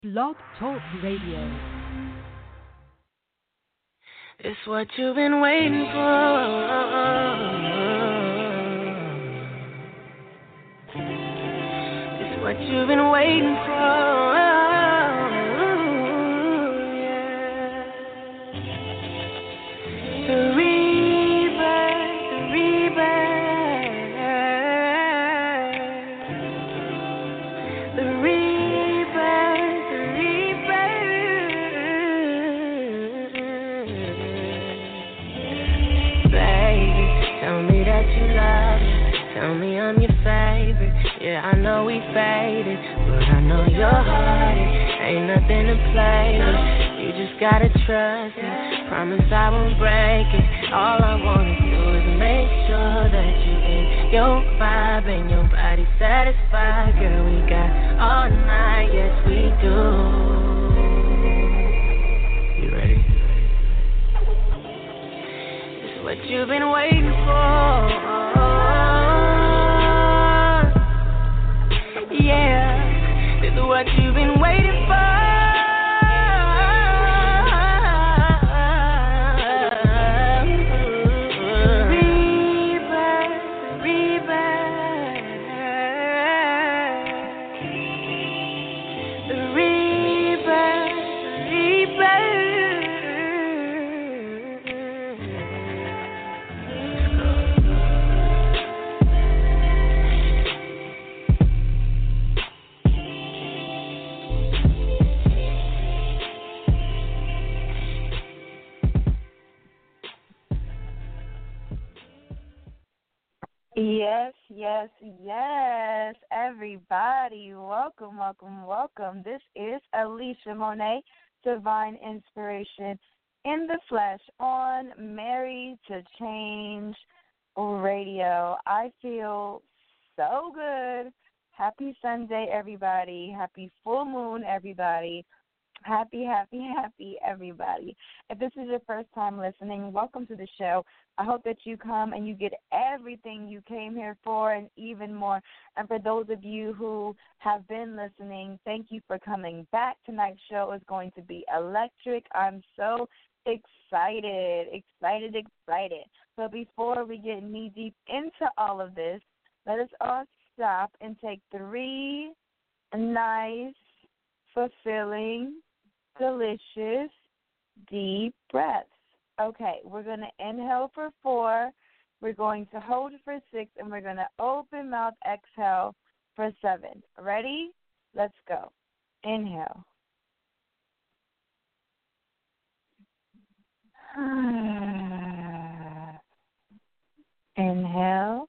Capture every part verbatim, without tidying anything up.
Blog Talk Radio. It's what you've been waiting for. It's what you've been waiting for. Yeah. The rebirth, the rebirth, the rebirth, the rebirth. Baby, tell me that you love me. Tell me I'm your favorite. Yeah, I know we faded, but I know your heart ain't nothing to play with. You just gotta trust me. Promise I won't break it. All I wanna do is make sure that you in your vibe and your body satisfied. Girl, we got all night, yes we do. You ready? It's what you've been waiting for. Yeah, this is what you've been waiting for. Rebirth, rebirth, the rebirth, Yes, yes, yes, everybody. Welcome, welcome, welcome. This is Alicia Monet, Divine Inspiration in the Flesh on Married to Change Radio. I feel so good. Happy Sunday, everybody. Happy full moon, everybody. Happy, happy, happy, everybody. If this is your first time listening, welcome to the show. I hope that you come and you get everything you came here for and even more. And for those of you who have been listening, thank you for coming back. Tonight's show is going to be electric. I'm so excited, excited, excited. But before we get knee-deep into all of this, let us all stop and take three nice, fulfilling, delicious, deep breaths. Okay, we're going to inhale for four, we're going to hold for six, and we're going to open mouth exhale for seven. Ready? Let's go. Inhale. Inhale.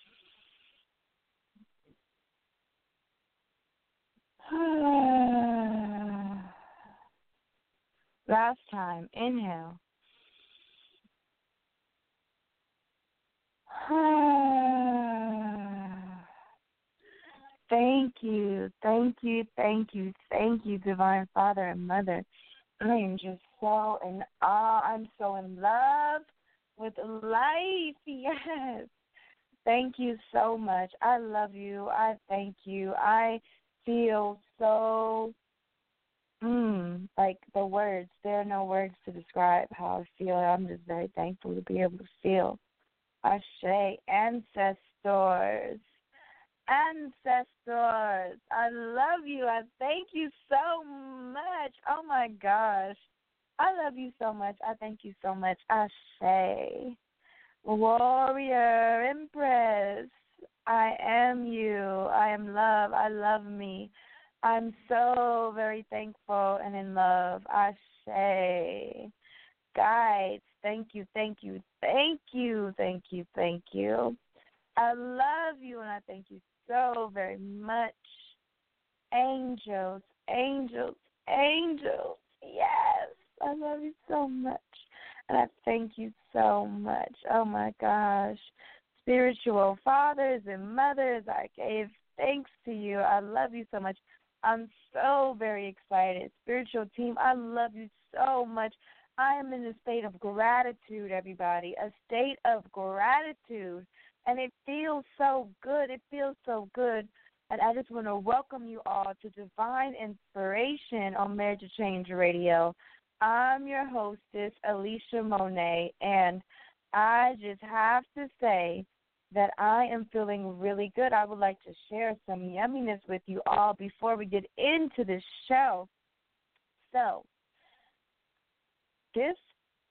Last time. Inhale. Thank you, thank you, thank you, thank you, Divine Father and Mother. I am just so in awe. I'm so in love with life. Yes. Thank you so much. I love you. I thank you. I feel so, mm, like the words, there are no words to describe how I feel. I'm just very thankful to be able to feel. Ashe, ancestors, ancestors, I love you. I thank you so much. Oh, my gosh. I love you so much. I thank you so much. Ashe, warrior, empress, I am you. I am love. I love me. I'm so very thankful and in love. Ashe. Guides, thank you, thank you, thank you, thank you, thank you. I love you and I thank you so very much. Angels, angels, angels, yes, I love you so much. And I thank you so much. Oh, my gosh. Spiritual fathers and mothers, I gave thanks to you. I love you so much. I'm so very excited. Spiritual team, I love you so much. I am in a state of gratitude, everybody, a state of gratitude. And it feels so good. It feels so good and I just want to welcome you all to Divine Inspiration on Marriage to Change Radio. I'm your hostess, Alicia Monet, and I just have to say that I am feeling really good. I would like to share some yumminess with you all before we get into this show. So, this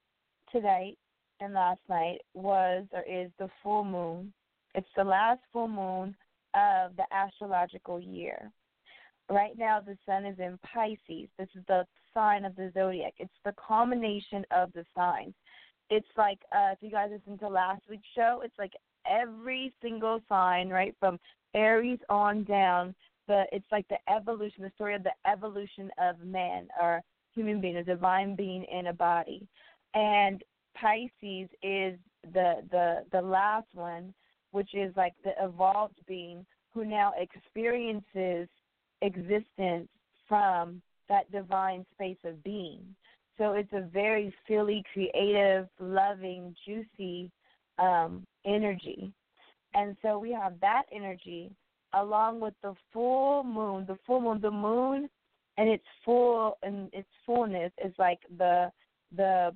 today and last night was or is the full moon. It's the last full moon of the astrological year. Right now, the sun is in Pisces. This is the sign of the zodiac. It's the culmination of the signs. It's like, uh, if you guys listened to last week's show, it's like every single sign, right, from Aries on down, the, it's like the evolution, the story of the evolution of man or human being, a divine being in a body. And Pisces is the the the last one, which is like the evolved being who now experiences existence from that divine space of being. So it's a very feely, creative, loving, juicy um, energy. And so we have that energy along with the full moon. The full moon, the moon and its full and its fullness is like the the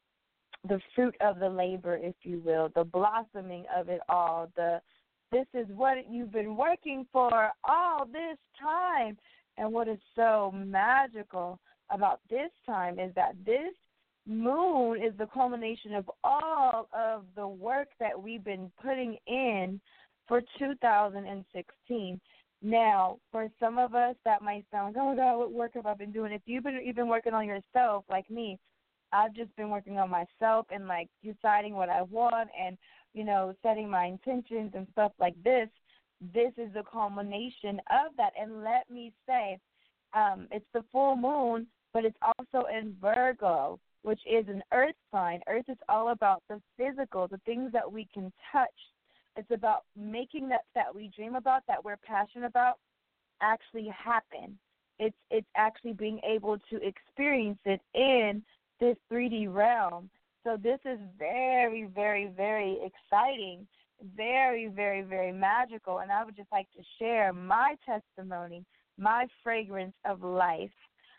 the fruit of the labor, if you will, the blossoming of it all. The this is what you've been working for all this time. And what is so magical about this time is that this moon is the culmination of all of the work that we've been putting in for two thousand sixteen. Now, for some of us, that might sound, oh, God, what work have I been doing? If you've been even working on yourself, like me, I've just been working on myself and, like, deciding what I want and, you know, setting my intentions and stuff like this. This is the culmination of that. And let me say, um, it's the full moon, but it's also in Virgo, which is an earth sign. Earth is all about the physical, the things that we can touch. It's about making that that we dream about, that we're passionate about, actually happen. It's it's actually being able to experience it in this three D realm. So this is very, very, very exciting, very, very, very magical. And I would just like to share my testimony, my fragrance of life.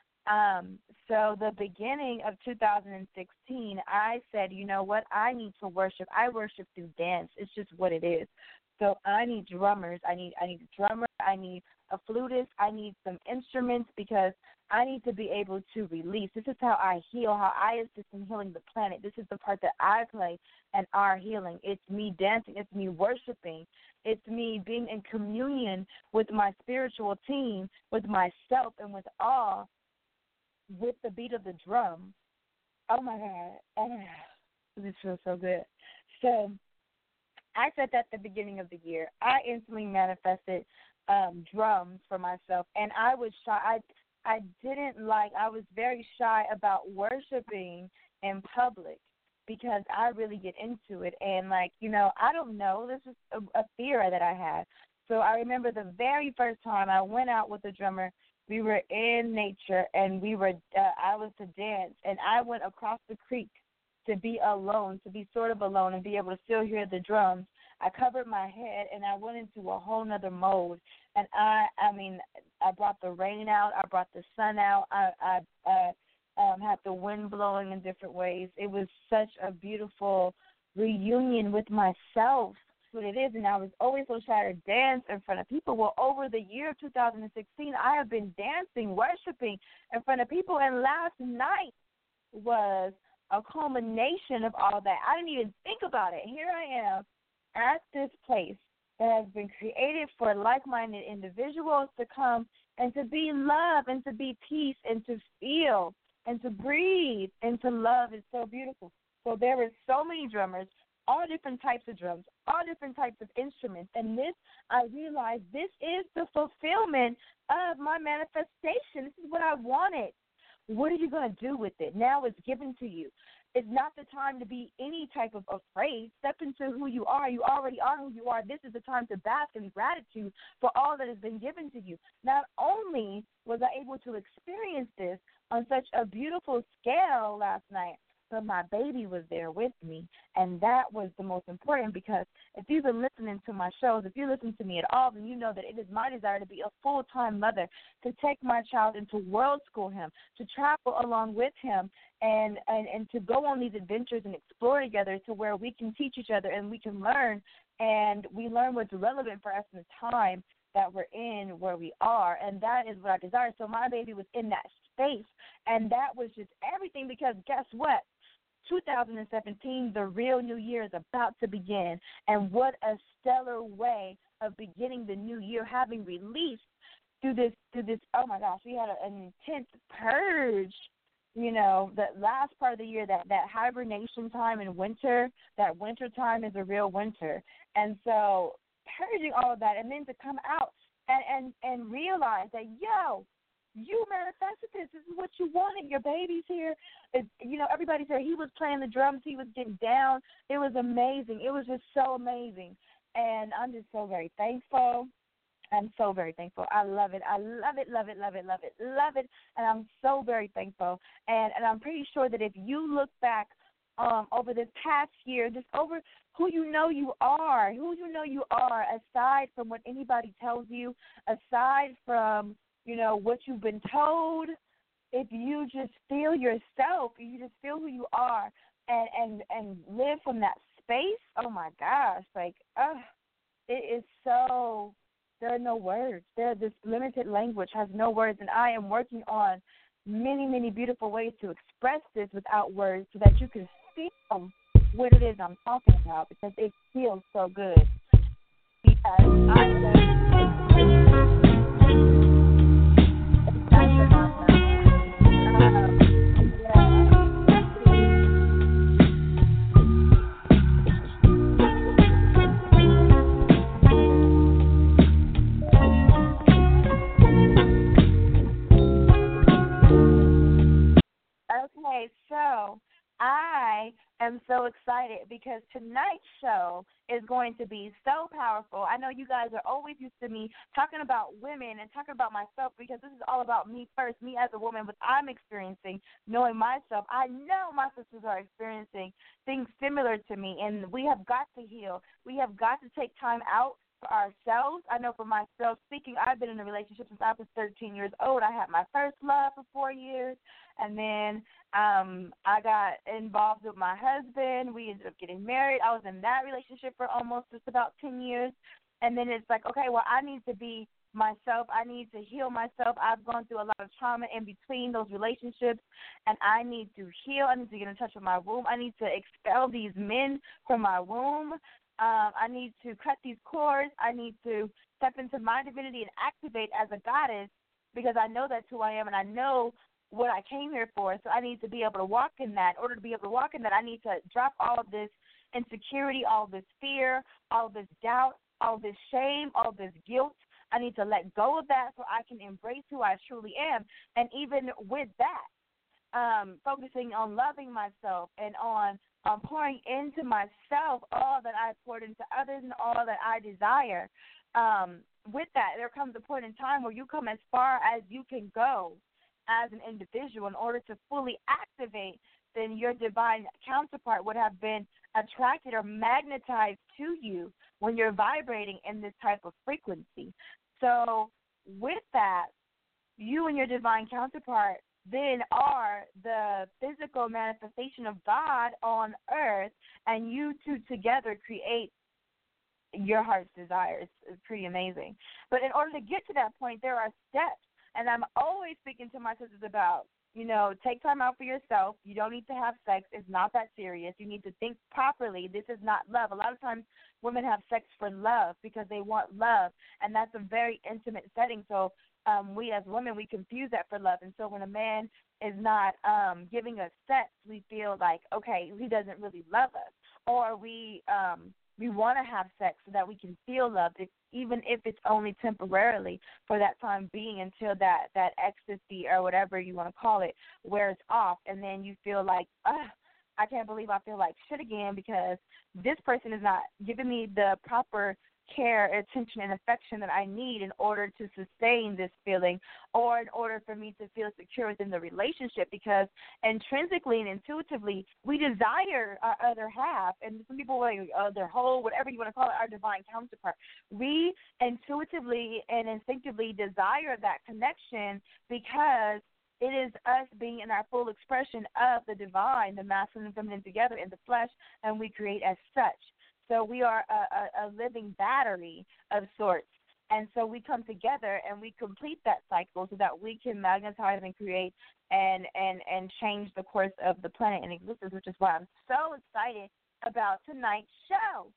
Um, so the beginning of two thousand sixteen, I said, you know what, I need to worship. I worship through dance. It's just what it is. So I need drummers. I need I need a drummer. I need a flutist. I need some instruments because I need to be able to release. This is how I heal, how I assist in healing the planet. This is the part that I play in our healing. It's me dancing. It's me worshiping. It's me being in communion with my spiritual team, with myself, and with all, with the beat of the drum. Oh, my God. Oh, my God. This feels so good. So I said that at the beginning of the year. I instantly manifested um, drums for myself, and I was shy. I, I didn't like, I was very shy about worshiping in public because I really get into it. And, like, you know, I don't know. This is a, a fear that I had. So I remember the very first time I went out with a drummer, we were in nature, and we were. Uh, I was to dance, and I went across the creek to be alone, to be sort of alone, and be able to still hear the drums. I covered my head, and I went into a whole nother mode. And I, I mean, I brought the rain out. I brought the sun out. I, I, I um, had the wind blowing in different ways. It was such a beautiful reunion with myself. What it is, and I was always so shy to dance in front of people. Well, over the year of two thousand sixteen, I have been dancing, worshiping in front of people, and last night was a culmination of all that. I didn't even think about it. Here I am at this place that has been created for like-minded individuals to come and to be love and to be peace and to feel and to breathe and to love. It's so beautiful. So there are so many drummers, all different types of drums, all different types of instruments. And this, I realized this is the fulfillment of my manifestation. This is what I wanted. What are you going to do with it? Now it's given to you. It's not the time to be any type of afraid. Step into who you are. You already are who you are. This is the time to bask in gratitude for all that has been given to you. Not only was I able to experience this on such a beautiful scale last night, but my baby was there with me. And that was the most important, because if you've been listening to my shows, if you listen to me at all, then you know that it is my desire to be a full-time mother, to take my child and to world school him, to travel along with him, and, and, and to go on these adventures and explore together to where we can teach each other and we can learn, and we learn what's relevant for us in the time that we're in, where we are, and that is what I desire. So my baby was in that space, and that was just everything, because guess what? two thousand seventeen, the real new year is about to begin, and what a stellar way of beginning the new year, having released through this, through this, oh my gosh, we had an intense purge. You know, the last part of the year, that, that hibernation time in winter, that winter time is a real winter. And so purging all of that, and then to come out and, and, and realize that, yo, you manifested this. This is what you wanted. Your baby's here. It, you know, everybody said he was playing the drums. He was getting down. It was amazing. It was just so amazing. And I'm just so very thankful. I'm so very thankful. I love it. I love it, love it, love it, love it, love it. And I'm so very thankful. And and I'm pretty sure that if you look back um, over this past year, just over who you know you are, who you know you are, aside from what anybody tells you, aside from, you know, what you've been told, if you just feel yourself, you just feel who you are, and, and, and live from that space, oh, my gosh, like, uh, it is so... There are no words. There, this limited language has no words, and I am working on many, many beautiful ways to express this without words, so that you can feel what it is I'm talking about, because it feels so good. Because I Okay, so I am so excited, because tonight's show is going to be so powerful. I know you guys are always used to me talking about women and talking about myself, because this is all about me first, me as a woman, what I'm experiencing, knowing myself. I know my sisters are experiencing things similar to me, and we have got to heal. We have got to take time out for ourselves. I know for myself, speaking, I've been in a relationship since I was thirteen years old. I had my first love for four years, and then um, I got involved with my husband. We ended up getting married. I was in that relationship for almost just about ten years, and then it's like, okay, well, I need to be myself. I need to heal myself. I've gone through a lot of trauma in between those relationships, and I need to heal. I need to get in touch with my womb. I need to expel these men from my womb. Um, I need to cut these cords. I need to step into my divinity and activate as a goddess, because I know that's who I am, and I know what I came here for. So I need to be able to walk in that. In order to be able to walk in that, I need to drop all of this insecurity, all of this fear, all of this doubt, all of this shame, all of this guilt. I need to let go of that so I can embrace who I truly am. And even with that, um, focusing on loving myself and on um, pouring into myself all that I poured into others and all that I desire. Um, with that, there comes a point in time where you come as far as you can go as an individual in order to fully activate. Then your divine counterpart would have been attracted or magnetized to you when you're vibrating in this type of frequency. So with that, you and your divine counterpart then are the physical manifestation of God on earth, and you two together create your heart's desires. It's pretty amazing. But in order to get to that point, there are steps, and I'm always speaking to my sisters about, you know, take time out for yourself. You don't need to have sex. It's not that serious. You need to think properly. This is not love. A lot of times women have sex for love because they want love, and that's a very intimate setting. So um, we as women, we confuse that for love. And so when a man is not um, giving us sex, we feel like, okay, he doesn't really love us. Or we um, we want to have sex so that we can feel loved, if, even if it's only temporarily for that time being, until that, that ecstasy or whatever you want to call it wears off. And then you feel like, ah, I can't believe I feel like shit again because this person is not giving me the proper care, attention, and affection that I need in order to sustain this feeling or in order for me to feel secure within the relationship, because intrinsically and intuitively, we desire our other half. And some people are like, uh, their whole, whatever you want to call it, our divine counterpart. We intuitively and instinctively desire that connection because it is us being in our full expression of the divine, the masculine and feminine together in the flesh, and we create as such. So we are a, a, a living battery of sorts. And so we come together and we complete that cycle so that we can magnetize and create and, and, and change the course of the planet in existence, which is why I'm so excited about tonight's show.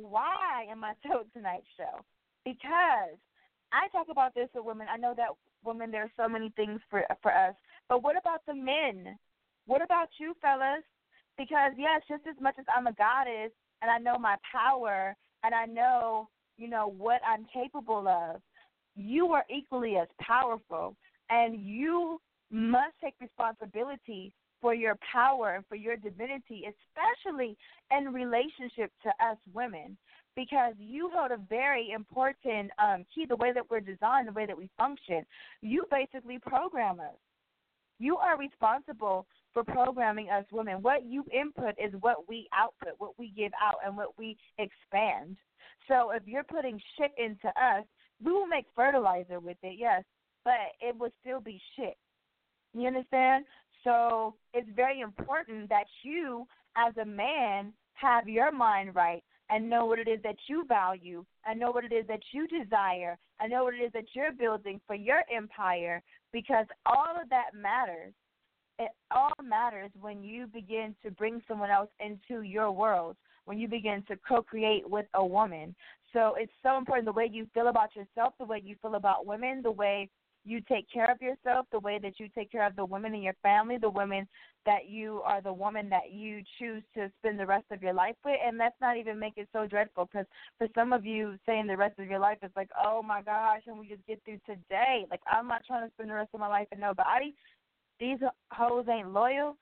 Why am I so tonight's show? Because I talk about this with women. I know that women, there are so many things for for us. But what about the men? What about you, fellas? Because, yes, just as much as I'm a goddess and I know my power and I know, you know, what I'm capable of, you are equally as powerful. And you must take responsibility for your power and for your divinity, especially in relationship to us women, because you hold a very important um, key, the way that we're designed, the way that we function. You basically program us. You are responsible for programming us women. What you input is what we output, what we give out, and what we expand. So if you're putting shit into us, we will make fertilizer with it, yes, but it will still be shit. You understand? So it's very important that you, as a man, have your mind right and know what it is that you value, and know what it is that you desire, and know what it is that you're building for your empire, because all of that matters. It all matters when you begin to bring someone else into your world, when you begin to co-create with a woman. So it's so important, the way you feel about yourself, the way you feel about women, the way you take care of yourself, the way that you take care of the women in your family, the women that you are the woman that you choose to spend the rest of your life with. And let's not even make it so dreadful, because for some of you, saying the rest of your life is like, oh, my gosh, and we just get through today. Like, I'm not trying to spend the rest of my life with nobody. These hoes ain't loyal,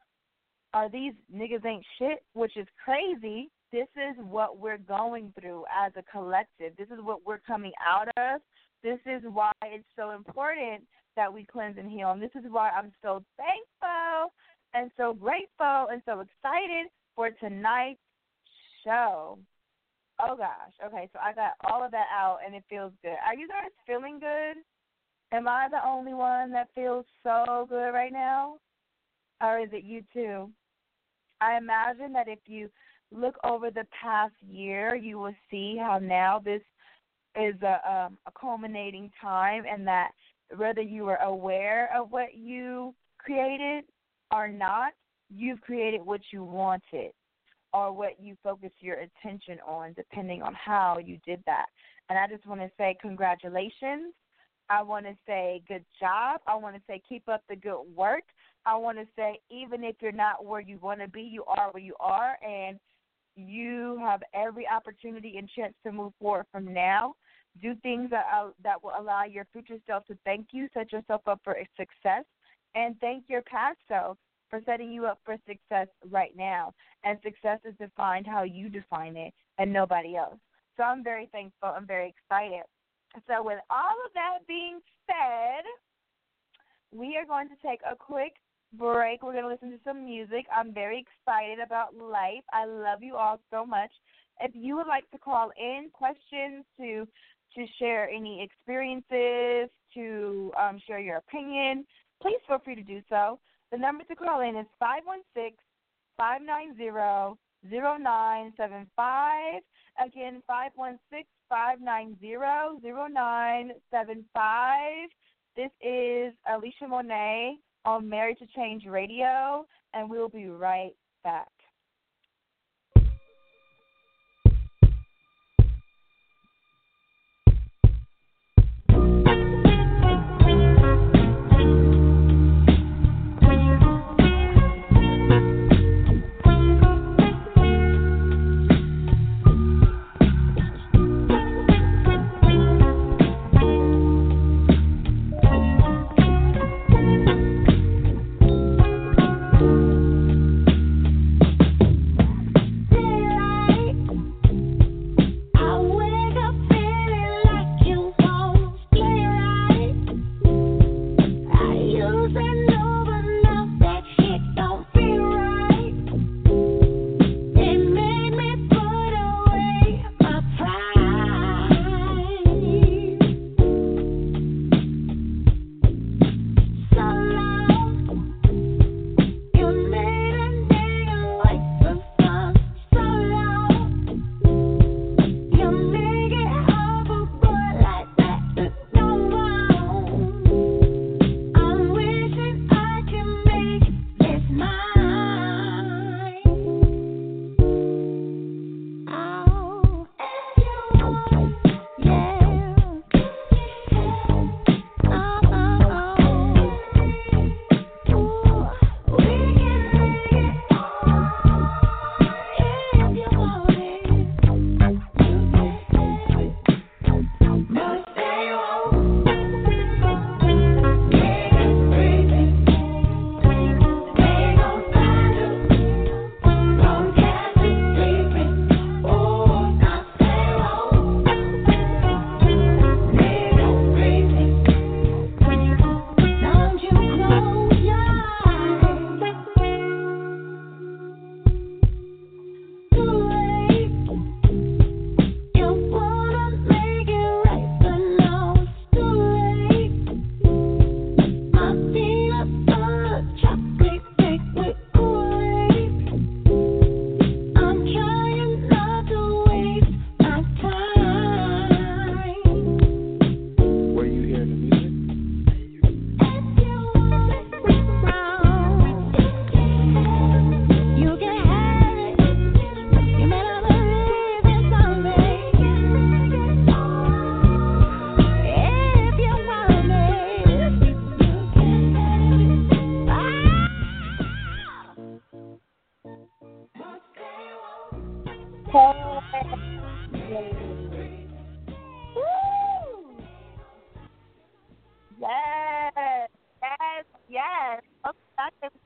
or these niggas ain't shit, which is crazy. This is what we're going through as a collective. This is what we're coming out of. This is why it's so important that we cleanse and heal. And this is why I'm so thankful and so grateful and so excited for tonight's show. Oh, gosh. Okay, so I got all of that out, and it feels good. Are you guys feeling good? Am I the only one that feels so good right now? Or is it you too? I imagine that if you look over the past year, you will see how now this is a, um, a culminating time, and that whether you were aware of what you created or not, you've created what you wanted or what you focused your attention on, depending on how you did that. And I just want to say congratulations. I want to say good job. I want to say keep up the good work. I want to say even if you're not where you want to be, you are where you are, and you have every opportunity and chance to move forward from now. Do things that uh, that will allow your future self to thank you, set yourself up for success, and thank your past self for setting you up for success right now. And success is defined how you define it and nobody else. So I'm very thankful. I'm very excited. So with all of that being said, we are going to take a quick break. We're going to listen to some music. I'm very excited about life. I love you all so much. If you would like to call in questions, to to share any experiences, to um, share your opinion, please feel free to do so. The number to call in is five one six, five nine zero, zero nine seven five. Again, five one six, five nine zero, zero nine seven five. This is Alicia Monet on Married to Change Radio, and we'll be right back.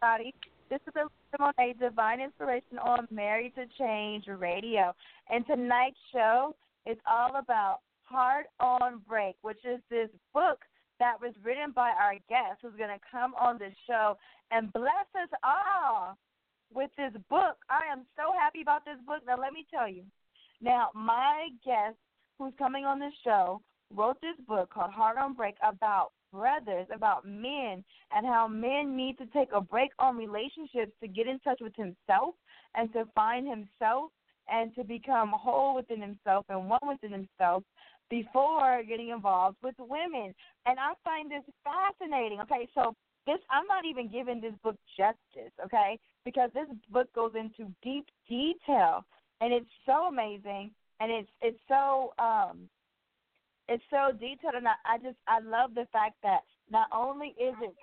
everybody. This is Alicia Monet, Divine Inspiration on Married to Change Radio. And tonight's show is all about Heart on Break, which is this book that was written by our guest who's going to come on the show and bless us all with this book. I am so happy about this book. Now, let me tell you. Now, my guest who's coming on this show wrote this book called Heart on Break about brothers, about men, and how men need to take a break on relationships to get in touch with himself and to find himself and to become whole within himself and one within himself before getting involved with women. And I find this fascinating. Okay, so this I'm not even giving this book justice, okay, because this book goes into deep detail, and it's so amazing, and it's it's so um it's so detailed, and I, I just I love the fact that not only is it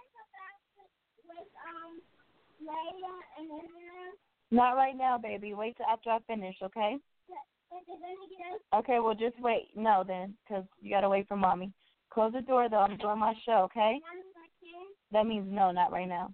not right now, baby. Wait till after I finish, okay? Okay, well, just wait. No, then, because you got to wait for Mommy. Close the door, though. I'm doing my show, okay? That means no, not right now.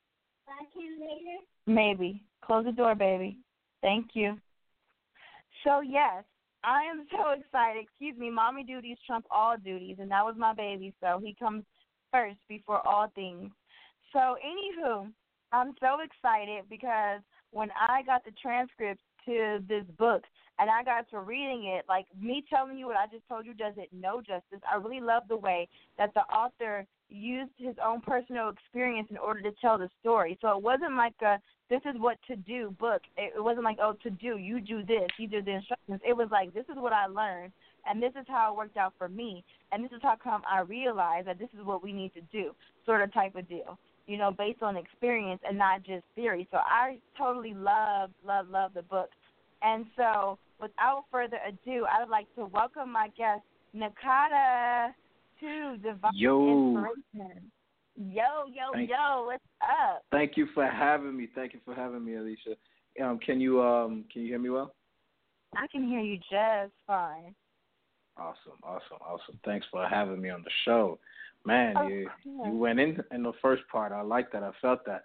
Maybe. Close the door, baby. Thank you. So, yes, I am so excited. Excuse me, Mommy duties trump all duties, and that was my baby, so he comes first before all things. So, anywho, I'm so excited because when I got the transcript to this book and I got to reading it, like me telling you what I just told you does it no justice. I really love the way that the author used his own personal experience in order to tell the story. So it wasn't like a this is what to do book. It wasn't like, oh, to do, you do this, you do the instructions. It was like, this is what I learned, and this is how it worked out for me, and this is how come I realized that this is what we need to do, sort of type of deal, you know, based on experience and not just theory. So I totally love, love, love the book. And so without further ado, I would like to welcome my guest, Nakata, to Divine Yo. Inspiration. Yo, yo, Thank yo, what's up? Thank you for having me. Thank you for having me, Alicia. Um, can you um can you hear me well? I can hear you just fine. Awesome, awesome, awesome. Thanks for having me on the show. Man, Oh, you yeah. you went in in the first part. I like that. I felt that.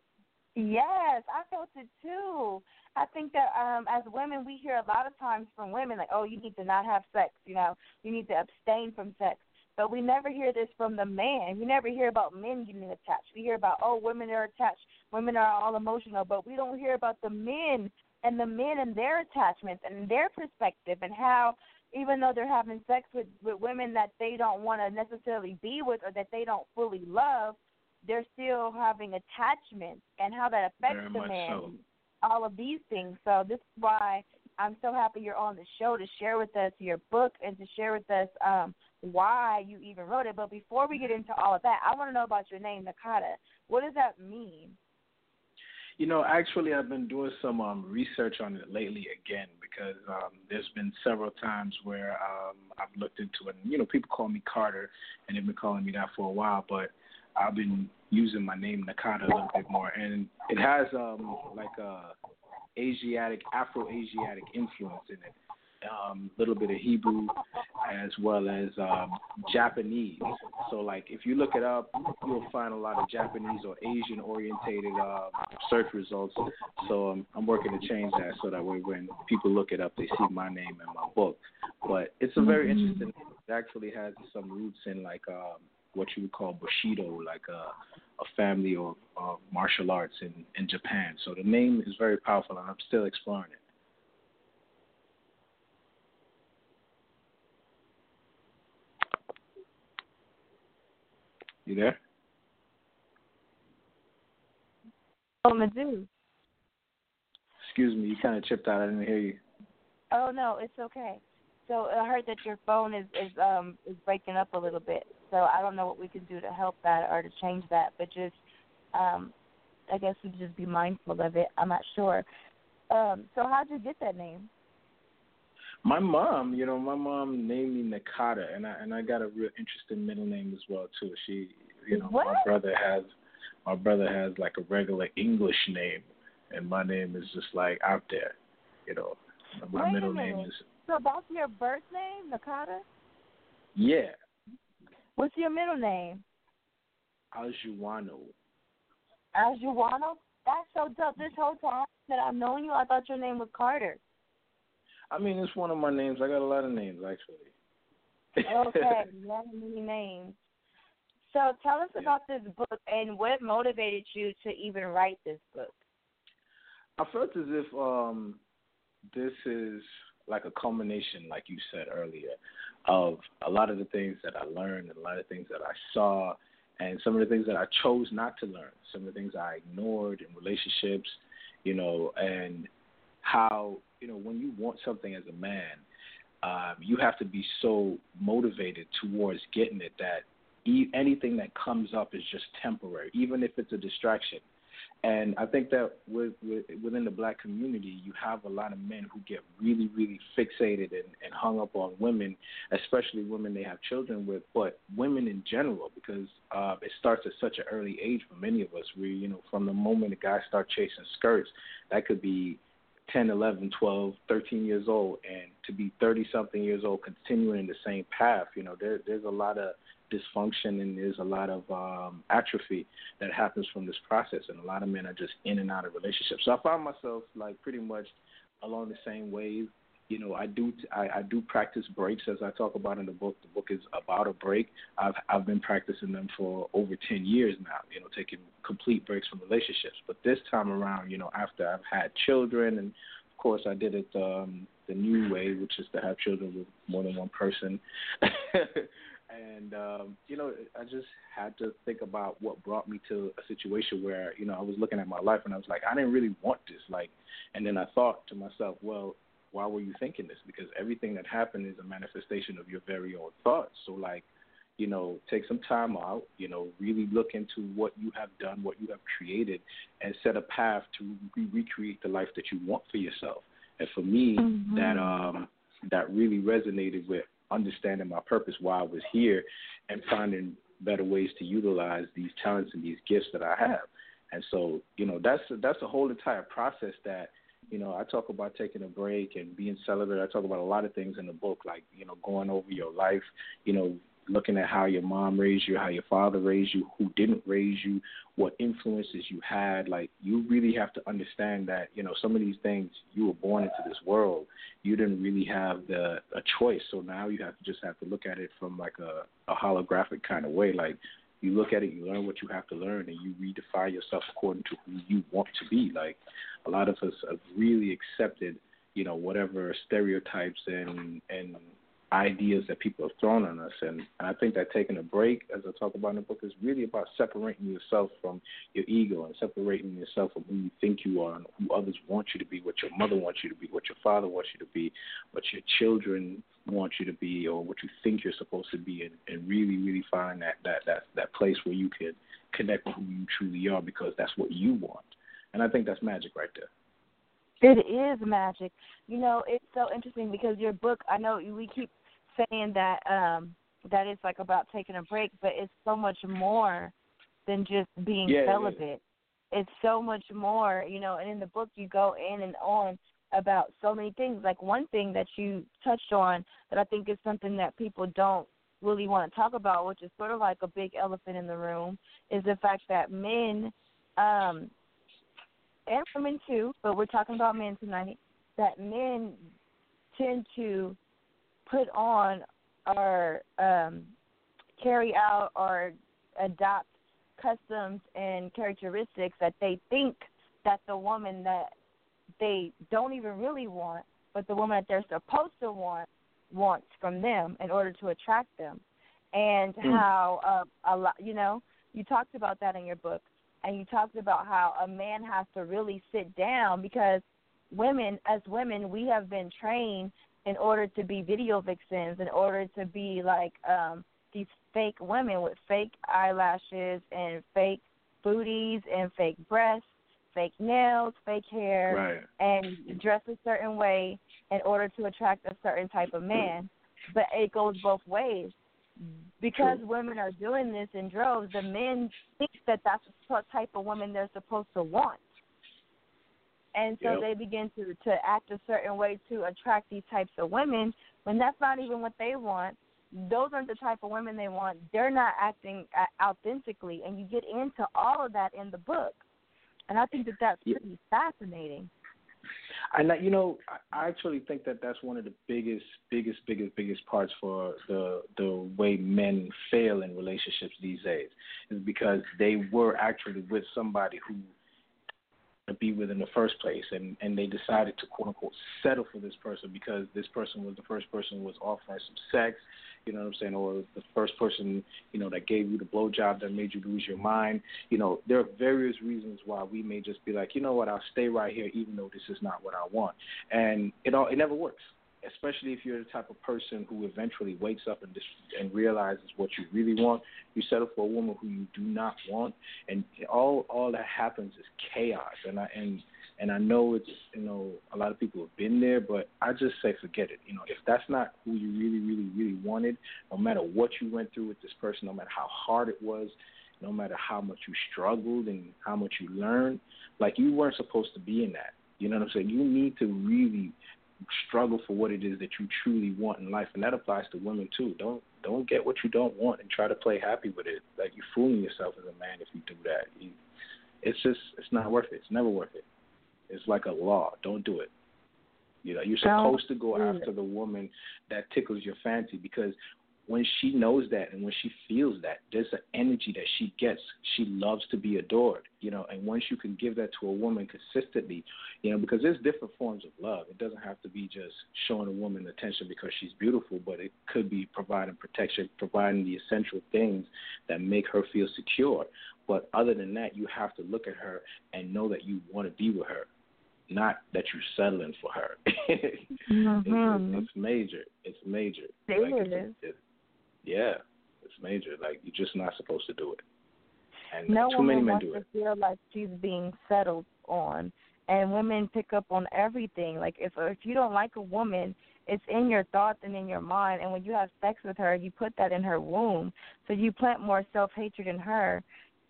Yes, I felt it too. I think that um, as women, we hear a lot of times from women like, oh, you need to not have sex, you know, you need to abstain from sex. But we never hear this from the man. We never hear about men getting attached. We hear about, oh, women are attached, women are all emotional, but we don't hear about the men and the men and their attachments and their perspective and how even though they're having sex with, with women that they don't want to necessarily be with or that they don't fully love, they're still having attachments and how that affects Very the much man. so. All of these things. So this is why I'm so happy you're on the show to share with us your book and to share with us um, why you even wrote it. But before we get into all of that, I want to know about your name, Nakata. What does that mean? You know, actually, I've been doing some um, research on it lately again because um, there's been several times where um, I've looked into it. And, you know, people call me Carter, and they've been calling me that for a while, but I've been using my name Nakata a little bit more, and it has um, like a Asiatic, Afro-Asiatic influence in it. A um, little bit of Hebrew as well as um, Japanese. So, like, if you look it up, you'll find a lot of Japanese or Asian-orientated uh, search results. So um, I'm working to change that so that way when people look it up, they see my name in my book. But it's a very interesting. It actually has some roots in like um, what you would call Bushido, like a, a family of uh, martial arts in, in Japan. So the name is very powerful, and I'm still exploring it. You there? Oh, Mizzou. Excuse me, you kind of chipped out. I didn't hear you. Oh, no, it's okay. So I heard that your phone is, is um is breaking up a little bit. So I don't know what we can do to help that or to change that, but just um I guess we just be mindful of it. I'm not sure. Um, so how'd you get that name? My mom, you know, my mom named me Nakata, and I and I got a real interesting middle name as well too. She, you know, What? my brother has my brother has like a regular English name, and my name is just like out there, you know. My Wait middle a name minute. is So that's your birth name, Nakata? yeah, What's your middle name? Aljuano. Ajuano? That's so dope. This whole time that I've known you, I thought your name was Carter. I mean, it's one of my names. I got a lot of names, actually. Okay, you have many names. So tell us Yeah. about this book and what motivated you to even write this book. I felt as if um, this is like a culmination, like you said earlier, of a lot of the things that I learned and a lot of things that I saw and some of the things that I chose not to learn, some of the things I ignored in relationships, you know, and how, you know, when you want something as a man, um, you have to be so motivated towards getting it that e- anything that comes up is just temporary, even if it's a distraction. And I think that with, with, within the black community, you have a lot of men who get really, really fixated and, and hung up on women, especially women they have children with, but women in general, because uh, it starts at such an early age for many of us. We, you know, from the moment a guy starts chasing skirts, that could be ten, eleven, twelve, thirteen years old, and to be thirty-something years old continuing the same path, you know, there, there's a lot of dysfunction and there's a lot of um, atrophy that happens from this process, and a lot of men are just in and out of relationships. So I found myself like pretty much along the same wave. You know, I do I, I do practice breaks, as I talk about in the book. The book is about a break. I've I've been practicing them for over ten years now. You know, taking complete breaks from relationships. But this time around, you know, after I've had children, and of course I did it um, the new way, which is to have children with more than one person. And, um, you know, I just had to think about what brought me to a situation where, you know, I was looking at my life and I was like, I didn't really want this. Like, and then I thought to myself, well, why were you thinking this? Because everything that happened is a manifestation of your very own thoughts. So, like, you know, take some time out, you know, really look into what you have done, what you have created, and set a path to re- recreate the life that you want for yourself. And for me, mm-hmm. that um, that really resonated with understanding my purpose, why I was here, and finding better ways to utilize these talents and these gifts that I have. And so, you know, that's that's a whole entire process that, you know, I talk about taking a break and being celibate. I talk about a lot of things in the book, like, you know, going over your life, you know, looking at how your mom raised you, how your father raised you, who didn't raise you, what influences you had. Like, you really have to understand that, you know, some of these things, you were born into this world. You didn't really have the a choice. So now you have to just have to look at it from like a, a holographic kind of way. Like, you look at it, you learn what you have to learn, and you redefine yourself according to who you want to be. Like, a lot of us have really accepted, you know, whatever stereotypes and and ideas that people have thrown on us. And, and I think that taking a break, as I talk about in the book, is really about separating yourself from your ego and separating yourself from who you think you are and who others want you to be, what your mother wants you to be, what your father wants you to be, what your children want you to be, or what you think you're supposed to be, and, and really, really find that, that, that, that place where you can connect with who you truly are, because that's what you want. And I think that's magic right there. It is magic. You know, it's so interesting because your book, I know we keep saying that um, that it's like about taking a break, but it's so much more than just being yeah, celibate. Yeah. It's so much more, you know, and in the book you go in and on about so many things. Like, one thing that you touched on that I think is something that people don't really want to talk about, which is sort of like a big elephant in the room, is the fact that men, um, and women too, but we're talking about men tonight, that men tend to put on or um, carry out or adopt customs and characteristics that they think that the woman that they don't even really want, but the woman that they're supposed to want, wants from them in order to attract them. And mm. how, uh, a lot, you know, you talked about that in your book, and you talked about how a man has to really sit down, because women, as women, we have been trained in order to be video vixens, in order to be like um, these fake women with fake eyelashes and fake booties and fake breasts, fake nails, fake hair, right. and dress a certain way in order to attract a certain type of man. But it goes both ways. Because True. Women are doing this in droves, the men think that that's the type of woman they're supposed to want. And so yep. they begin to, to act a certain way to attract these types of women when that's not even what they want. those aren't the type of women they want. They're not acting uh, authentically, and you get into all of that in the book. And I think that that's pretty fascinating. And you know, I actually think that that's one of the biggest, biggest, biggest, biggest parts for the the way men fail in relationships these days, is because they were actually with somebody who to be with in the first place, and and they decided to quote unquote settle for this person because this person was the first person who was offering some sex, you know what I'm saying, or the first person, you know, that gave you the blowjob that made you lose your mind. You know, there are various reasons why we may just be like, you know what, I'll stay right here even though this is not what I want, and it all it never works. Especially if you're the type of person who eventually wakes up and dis- and realizes what you really want. You settle for a woman who you do not want, and all all that happens is chaos. And I and and I know it's, you know, a lot of people have been there, but I just say forget it. You know, if that's not who you really, really, really wanted, no matter what you went through with this person, no matter how hard it was, no matter how much you struggled and how much you learned, like, you weren't supposed to be in that. You know what I'm saying? You need to really struggle for what it is that you truly want in life, and that applies to women too. Don't don't get what you don't want and try to play happy with it. Like, you're fooling yourself as a man if you do that. You, it's just it's not worth it. It's never worth it. It's like a law. Don't do it. You know, you're supposed to go after the woman that tickles your fancy, because when she knows that and when she feels that, there's an energy that she gets. She loves to be adored, you know, and once you can give that to a woman consistently, you know, because there's different forms of love. It doesn't have to be just showing a woman attention because she's beautiful, but it could be providing protection, providing the essential things that make her feel secure. But other than that, you have to look at her and know that you want to be with her, not that you're settling for her. mm-hmm. it's, it's major. It's major. It like, is. it's, it's, yeah, it's major. Like, you're just not supposed to do it. And no too woman many men wants do to it. feel like she's being settled on, and women pick up on everything. Like, if if you don't like a woman, it's in your thoughts and in your mind, and when you have sex with her, you put that in her womb, so you plant more self-hatred in her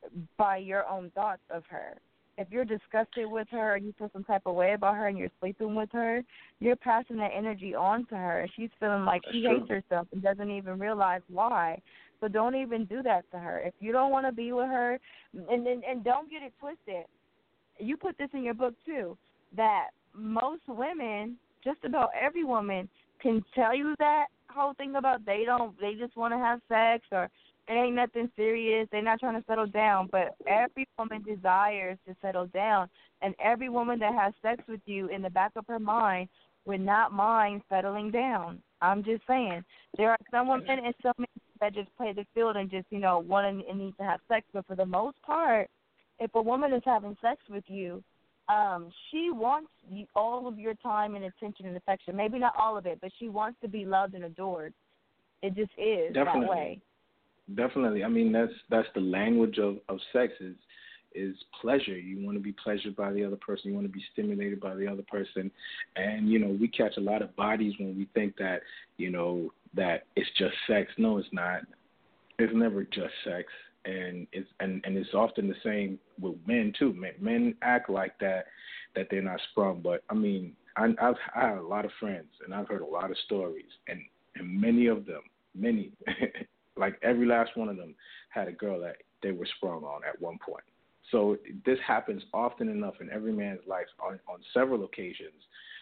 by your own thoughts of her. If you're disgusted with her, or you feel some type of way about her, and you're sleeping with her, you're passing that energy on to her, and she's feeling like That's she true. hates herself and doesn't even realize why. So don't even do that to her. If you don't want to be with her, and, and and don't get it twisted. You put this in your book too, that most women, just about every woman, can tell you that whole thing about they don't, they just want to have sex, or it ain't nothing serious. They're not trying to settle down. But every woman desires to settle down, and every woman that has sex with you, in the back of her mind, would not mind settling down. I'm just saying, there are some women and some men that just play the field and just, you know, want and need to have sex. But for the most part, if a woman is having sex with you, um, she wants you, all of your time and attention and affection. Maybe not all of it, but she wants to be loved and adored. It just is Definitely. that way. Definitely. I mean, that's that's the language of, of sex is is pleasure. You want to be pleasured by the other person. You want to be stimulated by the other person. And, you know, we catch a lot of bodies when we think that, you know, that it's just sex. No, it's not. It's never just sex. And it's and, and it's often the same with men too. Men, men act like that, that they're not sprung. But I mean, I, I've I have a lot of friends, and I've heard a lot of stories, and, and many of them, many, like every last one of them, had a girl that they were sprung on at one point. So this happens often enough in every man's life on, on several occasions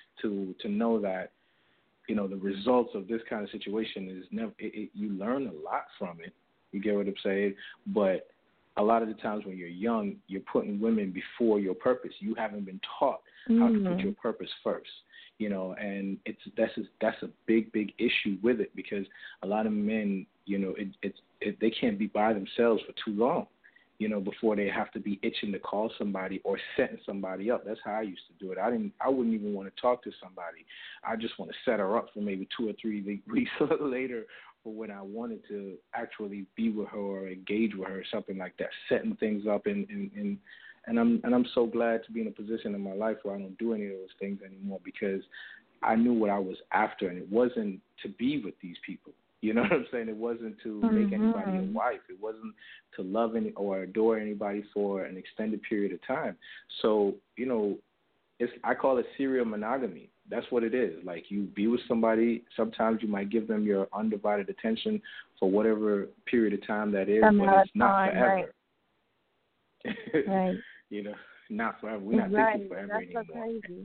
to to know that, you know, the results of this kind of situation is never. It, it, you learn a lot from it. You get what I'm saying? But a lot of the times when you're young, you're putting women before your purpose. You haven't been taught mm-hmm. how to put your purpose first, you know, and it's that's a, that's a big, big issue with it, because a lot of men, you know, it, it's it, they can't be by themselves for too long, you know, before they have to be itching to call somebody or setting somebody up. That's how I used to do it. I didn't. I wouldn't even want to talk to somebody. I just want to set her up for maybe two or three weeks later, for when I wanted to actually be with her or engage with her or something like that, setting things up. And, and, and, and I'm and I'm so glad to be in a position in my life where I don't do any of those things anymore, because I knew what I was after, and it wasn't to be with these people. You know what I'm saying? It wasn't to mm-hmm. make anybody a wife. It wasn't to love any or adore anybody for an extended period of time. So, you know, it's I call it serial monogamy. That's what it is. Like you be with somebody. Sometimes you might give them your undivided attention for whatever period of time that is, Some but it's not time, forever. Right. right. You know, not forever. We're not right. thinking forever That's anymore. So crazy.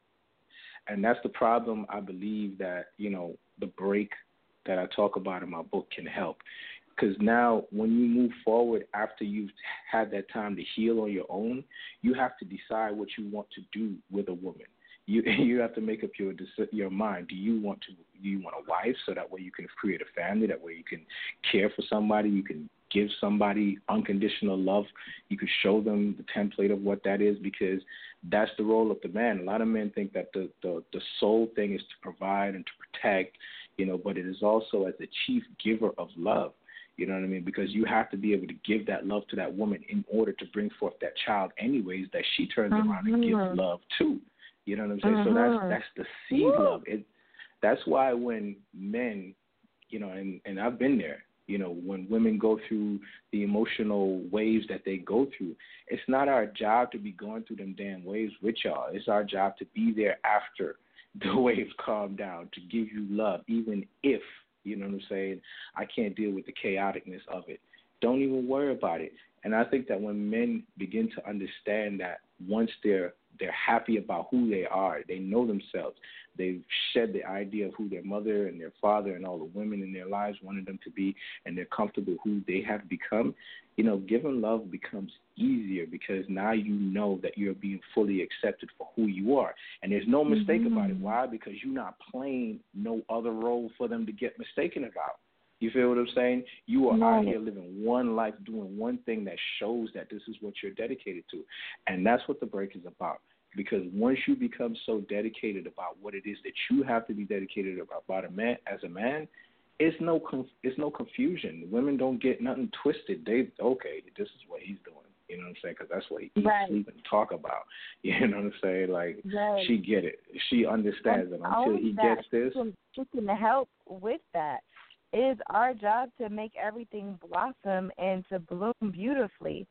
And that's the problem. I believe that you know the break that I talk about in my book can help. Because now when you move forward after you've had that time to heal on your own, you have to decide what you want to do with a woman. You you have to make up your your mind. Do you want to do you want a wife so that way you can create a family, that way you can care for somebody, you can give somebody unconditional love, you can show them the template of what that is, because that's the role of the man. A lot of men think that the, the, the sole thing is to provide and to protect, you know, but it is also as the chief giver of love. You know what I mean? Because you have to be able to give that love to that woman in order to bring forth that child anyways that she turns mm-hmm. around and gives love to. You know what I'm saying? Mm-hmm. So that's that's the seed Woo. love. It, that's why when men, you know, and, and I've been there, you know, when women go through the emotional waves that they go through, it's not our job to be going through them damn waves with y'all. It's our job to be there after the waves calm down, to give you love, even if, you know what I'm saying, I can't deal with the chaoticness of it. Don't even worry about it. And I think that when men begin to understand that once they're they're happy about who they are, they know themselves, they've shed the idea of who their mother and their father and all the women in their lives wanted them to be, and they're comfortable who they have become, you know, giving love becomes easier because now you know that you're being fully accepted for who you are. And there's no mistake mm-hmm. about it. Why? Because you're not playing no other role for them to get mistaken about. You feel what I'm saying? You are right. out here living one life, doing one thing that shows that this is what you're dedicated to. And that's what the break is about. Because once you become so dedicated about what it is that you have to be dedicated about, about a man, as a man, it's no conf- it's no confusion. Women don't get nothing twisted. They, okay, this is what he's doing. You know what I'm saying? Because that's what he eats, right. sleep, and talk about. You know what I'm saying? Like, right. she get it. She understands and it. Until he gets this. She can, she can help with that. It is our job to make everything blossom and to bloom beautifully.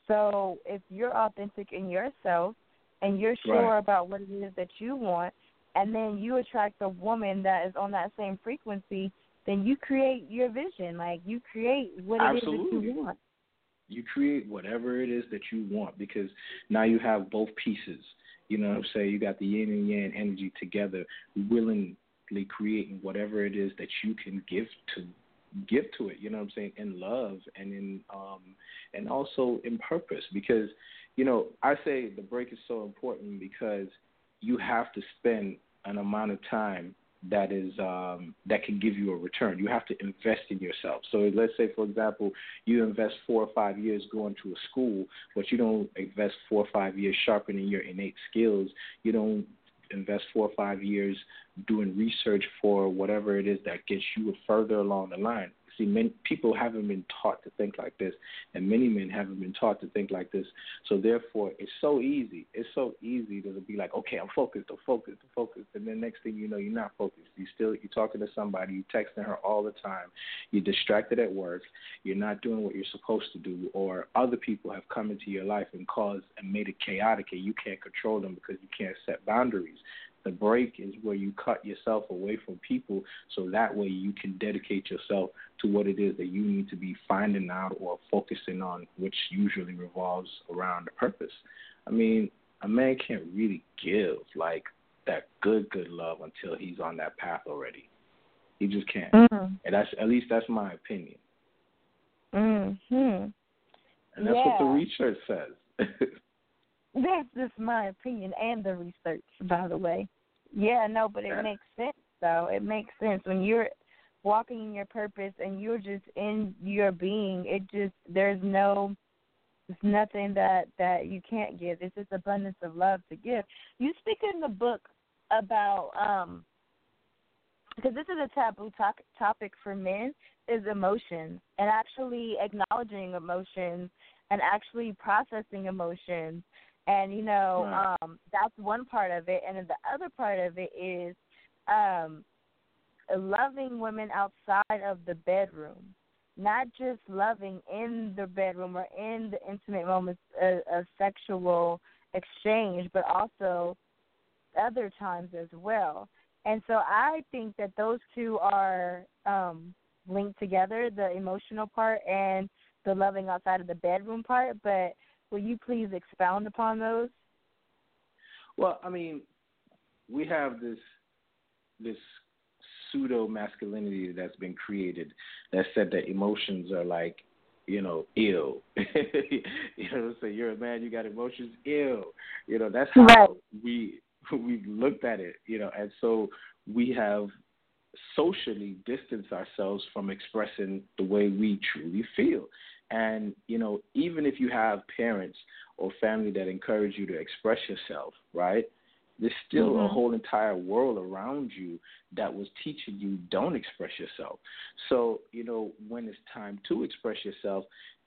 So if you're authentic in yourself and you're sure right. about what it is that you want, and then you attract a woman that is on that same frequency, then you create your vision. Like, you create what it Absolutely. is that you want. You create whatever it is that you want, because now you have both pieces. You know what I'm saying? You got the yin and yang energy together, willing creating whatever it is that you can give to give to it, you know what I'm saying, in love and in um and also in purpose. Because, you know, I say the break is so important because you have to spend an amount of time that is um that can give you a return. You have to invest in yourself. So let's say, for example, you invest four or five years going to a school, but you don't invest four or five years sharpening your innate skills. You don't invest four or five years doing research for whatever it is that gets you further along the line. See, many people haven't been taught to think like this, and many men haven't been taught to think like this. So therefore, it's so easy. It's so easy to be like, okay, I'm focused, I'm focused, I'm focused, and then next thing you know, you're not focused. You still you're talking to somebody, you're texting her all the time, you're distracted at work, you're not doing what you're supposed to do, or other people have come into your life and caused and made it chaotic, and you can't control them because you can't set boundaries. The break is where you cut yourself away from people so that way you can dedicate yourself to what it is that you need to be finding out or focusing on, which usually revolves around a purpose. I mean, a man can't really give, like, that good, good love until he's on that path already. He just can't. Mm-hmm. And that's, at least that's my opinion. Mm-hmm. And that's yeah. what the research says. That's just my opinion and the research, by the way. Yeah, no, but it yeah. makes sense, though. It makes sense. When you're walking in your purpose and you're just in your being, it just, there's no, there's nothing that, that you can't give. It's just abundance of love to give. You speak in the book about, um, because this is a taboo to- topic for men, is emotions, and actually acknowledging emotions and actually processing emotions. And, you know, right. um, that's one part of it. And then the other part of it is um, loving women outside of the bedroom, not just loving in the bedroom or in the intimate moments of, of sexual exchange, but also other times as well. And so I think that those two are um, linked together, the emotional part and the loving outside of the bedroom part. But will you please expound upon those? Well, I mean, we have this this pseudo masculinity that's been created that said that emotions are like, you know, ill. You know, say you're a man, you got emotions, ill. You know, that's how right. we we've looked at it. You know, and so we have socially distanced ourselves from expressing the way we truly feel. And you know, even if you have parents or family that encourage you to express yourself, right? There's still mm-hmm. a whole entire world around you that was teaching you don't express yourself. So, you know, when it's time to express yourself,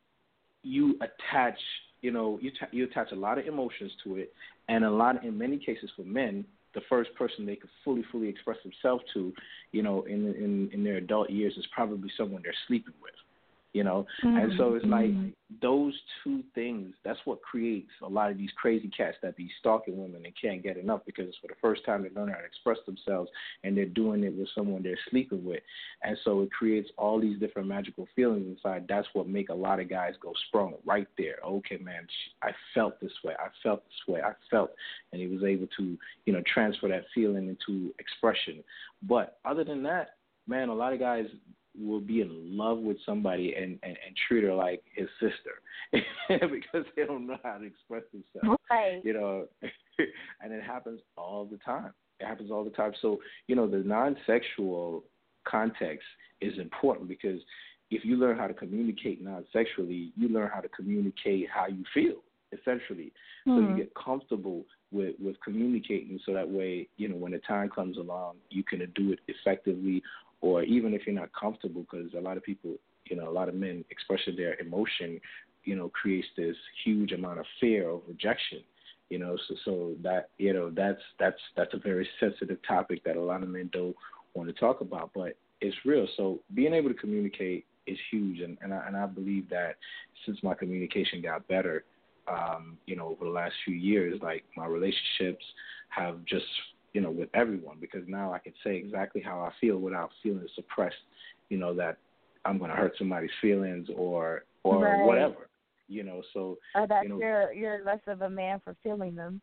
you attach, you know, you, t- you attach a lot of emotions to it. And a lot, in many cases for men, the first person they could fully, fully express themselves to, you know, in, in, in their adult years is probably someone they're sleeping with. You know, mm-hmm. and so it's like those two things, that's what creates a lot of these crazy cats that be stalking women and can't get enough because it's for the first time they learn how to express themselves and they're doing it with someone they're sleeping with. And so it creates all these different magical feelings inside. That's what make a lot of guys go sprung right there. Okay, man, I felt this way. I felt this way. I felt. And he was able to, you know, transfer that feeling into expression. But other than that, man, a lot of guys will be in love with somebody and, and, and treat her like his sister because they don't know how to express themselves. Right. You know, and it happens all the time. It happens all the time. So, you know, the non-sexual context is important because if you learn how to communicate non-sexually, you learn how to communicate how you feel, essentially. Mm-hmm. So you get comfortable with, with communicating so that way, you know, when the time comes along, you can do it effectively. Or even if you're not comfortable, because a lot of people, you know, a lot of men expressing their emotion, you know, creates this huge amount of fear of rejection, you know, so so that, you know, that's that's that's a very sensitive topic that a lot of men don't want to talk about, but it's real. So being able to communicate is huge, and, and, I, and I believe that since my communication got better, um, you know, over the last few years, like my relationships have just, you know, with everyone, because now I can say exactly how I feel without feeling suppressed, you know, that I'm going to hurt somebody's feelings or or right. whatever, you know, so. Or that you know, you're, you're less of a man for feeling them.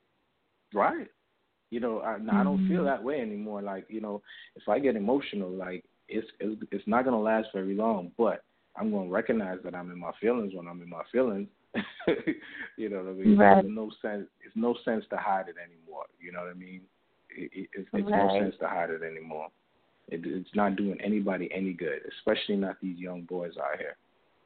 Right. You know, I, mm-hmm. I don't feel that way anymore. Like, you know, if I get emotional, like, it's it's, it's not going to last very long, but I'm going to recognize that I'm in my feelings when I'm in my feelings. You know what I mean? Right. There's no sense. It's no sense to hide it anymore. You know what I mean? It, it, it's it's right. no sense to hide it anymore. It, it's not doing anybody any good, especially not these young boys out here.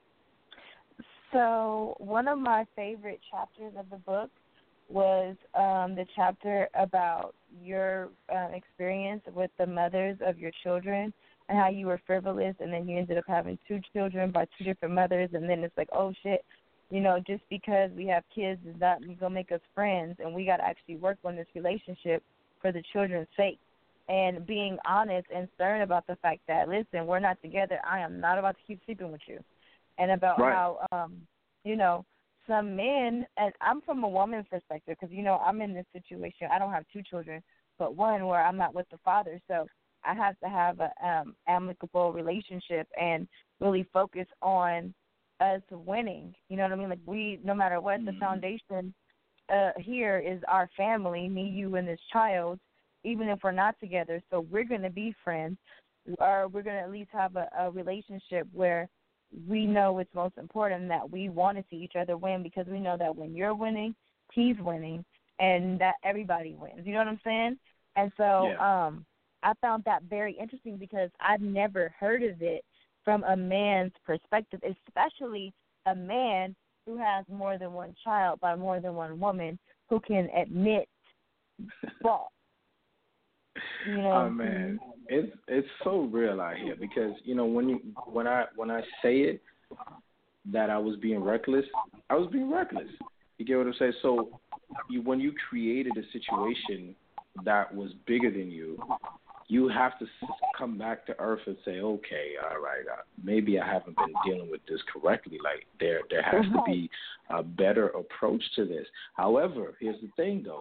So one of my favorite chapters of the book was um, the chapter about your uh, experience with the mothers of your children and how you were frivolous, and then you ended up having two children by two different mothers, and then it's like, oh, shit. You know, just because we have kids is not going to make us friends, and we got to actually work on this relationship for the children's sake. And being honest and stern about the fact that, listen, we're not together. I am not about to keep sleeping with you. And about right. how, um, you know, some men, and I'm from a woman's perspective because, you know, I'm in this situation. I don't have two children, but one where I'm not with the father. So I have to have an um, amicable relationship and really focus on us winning. You know what I mean? Like, we, no matter what, the foundation uh, here is our family, me, you, and this child, even if we're not together. So we're going to be friends, or we're going to at least have a, a relationship where we know it's most important that we want to see each other win, because we know that when you're winning, he's winning, and that everybody wins. You know what I'm saying? And so yeah. um, I found that very interesting because I've never heard of it from a man's perspective, especially a man who has more than one child by more than one woman who can admit fault. You know, oh man, it's it's so real out here because you know when you when I when I say it that I was being reckless, I was being reckless. You get what I'm saying? So you, when you created a situation that was bigger than you, you have to come back to earth and say, okay, all right, uh, maybe I haven't been dealing with this correctly. Like there, there has to be a better approach to this. However, here's the thing, though.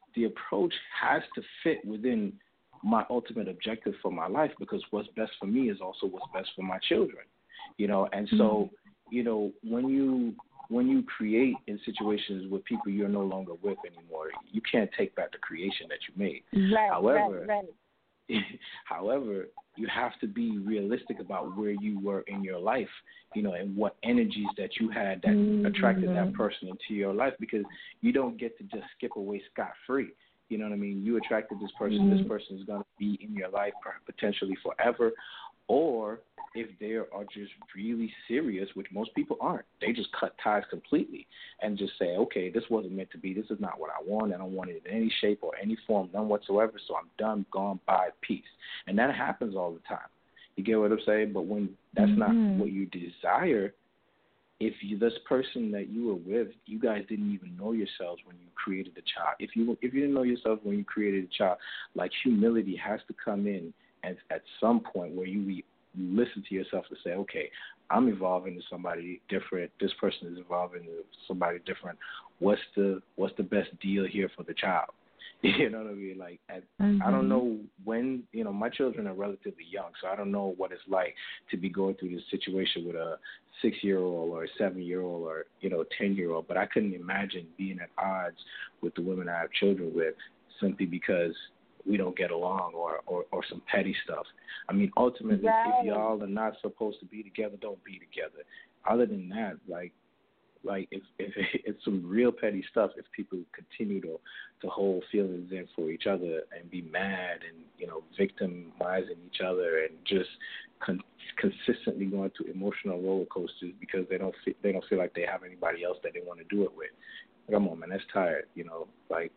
the approach has to fit within my ultimate objective for my life, because what's best for me is also what's best for my children, you know. And so, you know, when you when you create in situations with people you're no longer with anymore, you can't take back the creation that you made. Right, however, right, right. however, you have to be realistic about where you were in your life, you know, and what energies that you had that mm-hmm. attracted that person into your life, because you don't get to just skip away scot-free. You know what I mean? You attracted this person. Mm-hmm. This person is going to be in your life potentially forever. Or if they are just really serious, which most people aren't, they just cut ties completely and just say, okay, this wasn't meant to be. This is not what I want. I don't want it in any shape or any form, none whatsoever. So I'm done, gone, bye, peace. And that happens all the time. You get what I'm saying? But when that's mm-hmm. not what you desire, if you, this person that you were with, you guys didn't even know yourselves when you created the child. If you if you didn't know yourself when you created a child, like, humility has to come in at, at some point where you, you listen to yourself and say, okay, I'm evolving to somebody different. This person is evolving to somebody different. What's the what's the best deal here for the child? You know what I mean? Like, at, mm-hmm. I don't know when, you know, my children are relatively young, so I don't know what it's like to be going through this situation with a six-year-old or a seven-year-old or, you know, a ten-year-old. But I couldn't imagine being at odds with the women I have children with simply because we don't get along or, or, or some petty stuff. I mean, ultimately, right. if y'all are not supposed to be together, don't be together. Other than that, like, Like if, if it's some real petty stuff, if people continue to to hold feelings in for each other and be mad and, you know, victimizing each other and just con- consistently going through emotional roller coasters because they don't feel, they don't feel like they have anybody else that they want to do it with. Come on, man, that's tired. You know, like,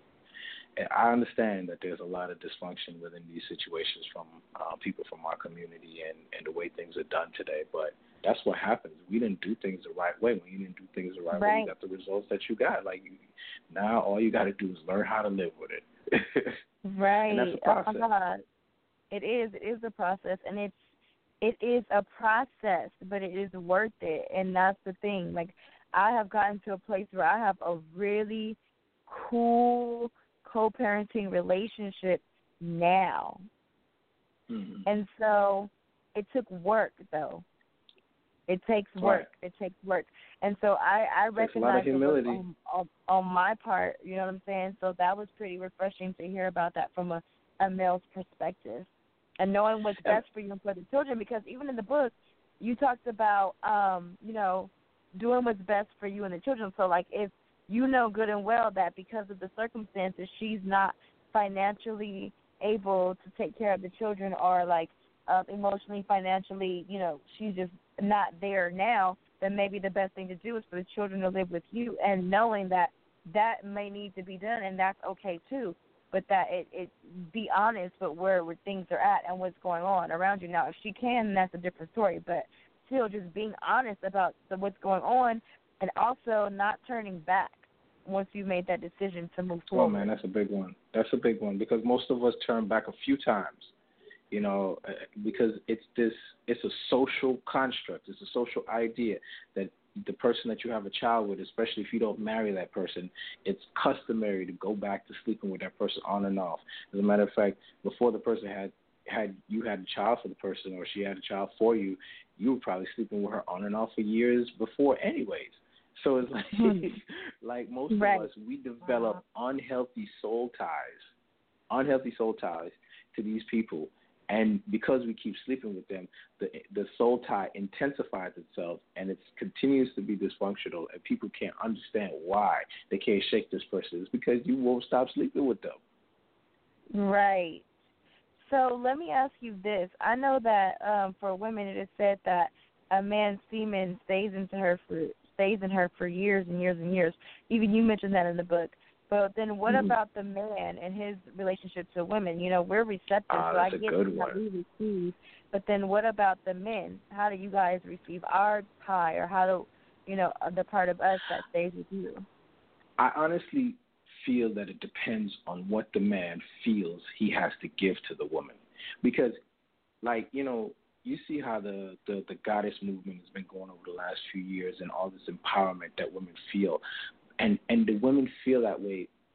I understand that there's a lot of dysfunction within these situations from uh, people from our community and, and the way things are done today, but that's what happens. We didn't do things the right way. When you didn't do things the right, right. way, you got the results that you got. Like, you, now all you got to do is learn how to live with it. Right. And that's a process. Oh, my God. It is. It is a process, and it's it is a process, but it is worth it, and that's the thing. Like, I have gotten to a place where I have a really cool co-parenting relationship now, mm-hmm. and so it took work, though. It takes work. Right. It takes work. And so I, I recognize it on, on, on my part, you know what I'm saying? So that was pretty refreshing to hear about that from a, a male's perspective. And knowing what's best for you and for the children, because even in the book, you talked about, um, you know, doing what's best for you and the children. So, like, if you know good and well that because of the circumstances she's not financially able to take care of the children or, like, uh, emotionally, financially, you know, she's just not there now, then maybe the best thing to do is for the children to live with you, and knowing that that may need to be done, and that's okay too, but that it, it be honest but where, where things are at and what's going on around you. Now, if she can, that's a different story, but still just being honest about the, what's going on, and also not turning back once you've made that decision to move forward. Oh, man, that's a big one. That's a big one, because most of us turn back a few times. You know, because it's this, it's a social construct. It's a social idea that the person that you have a child with, especially if you don't marry that person, it's customary to go back to sleeping with that person on and off. As a matter of fact, before the person had, had you had a child for the person or she had a child for you, you were probably sleeping with her on and off for years before anyways. So it's like, like most right. of us, we develop unhealthy soul ties, unhealthy soul ties to these people. And because we keep sleeping with them, the the soul tie intensifies itself, and it continues to be dysfunctional, and people can't understand why they can't shake this person. It's because you won't stop sleeping with them. Right. So let me ask you this. I know that um, for women it is said that a man's semen stays into her for stays in her for years and years and years. Even you mentioned that in the book. But then what mm-hmm. about the man and his relationship to women? You know, we're receptive, ah, so I get how we receive. But then what about the men? How do you guys receive our pie, or how do, you know, the part of us that stays with you? I honestly feel that it depends on what the man feels he has to give to the woman. Because, like, you know, you see how the, the, the goddess movement has been going over the last few years and all this empowerment that women feel. And and the women feel that way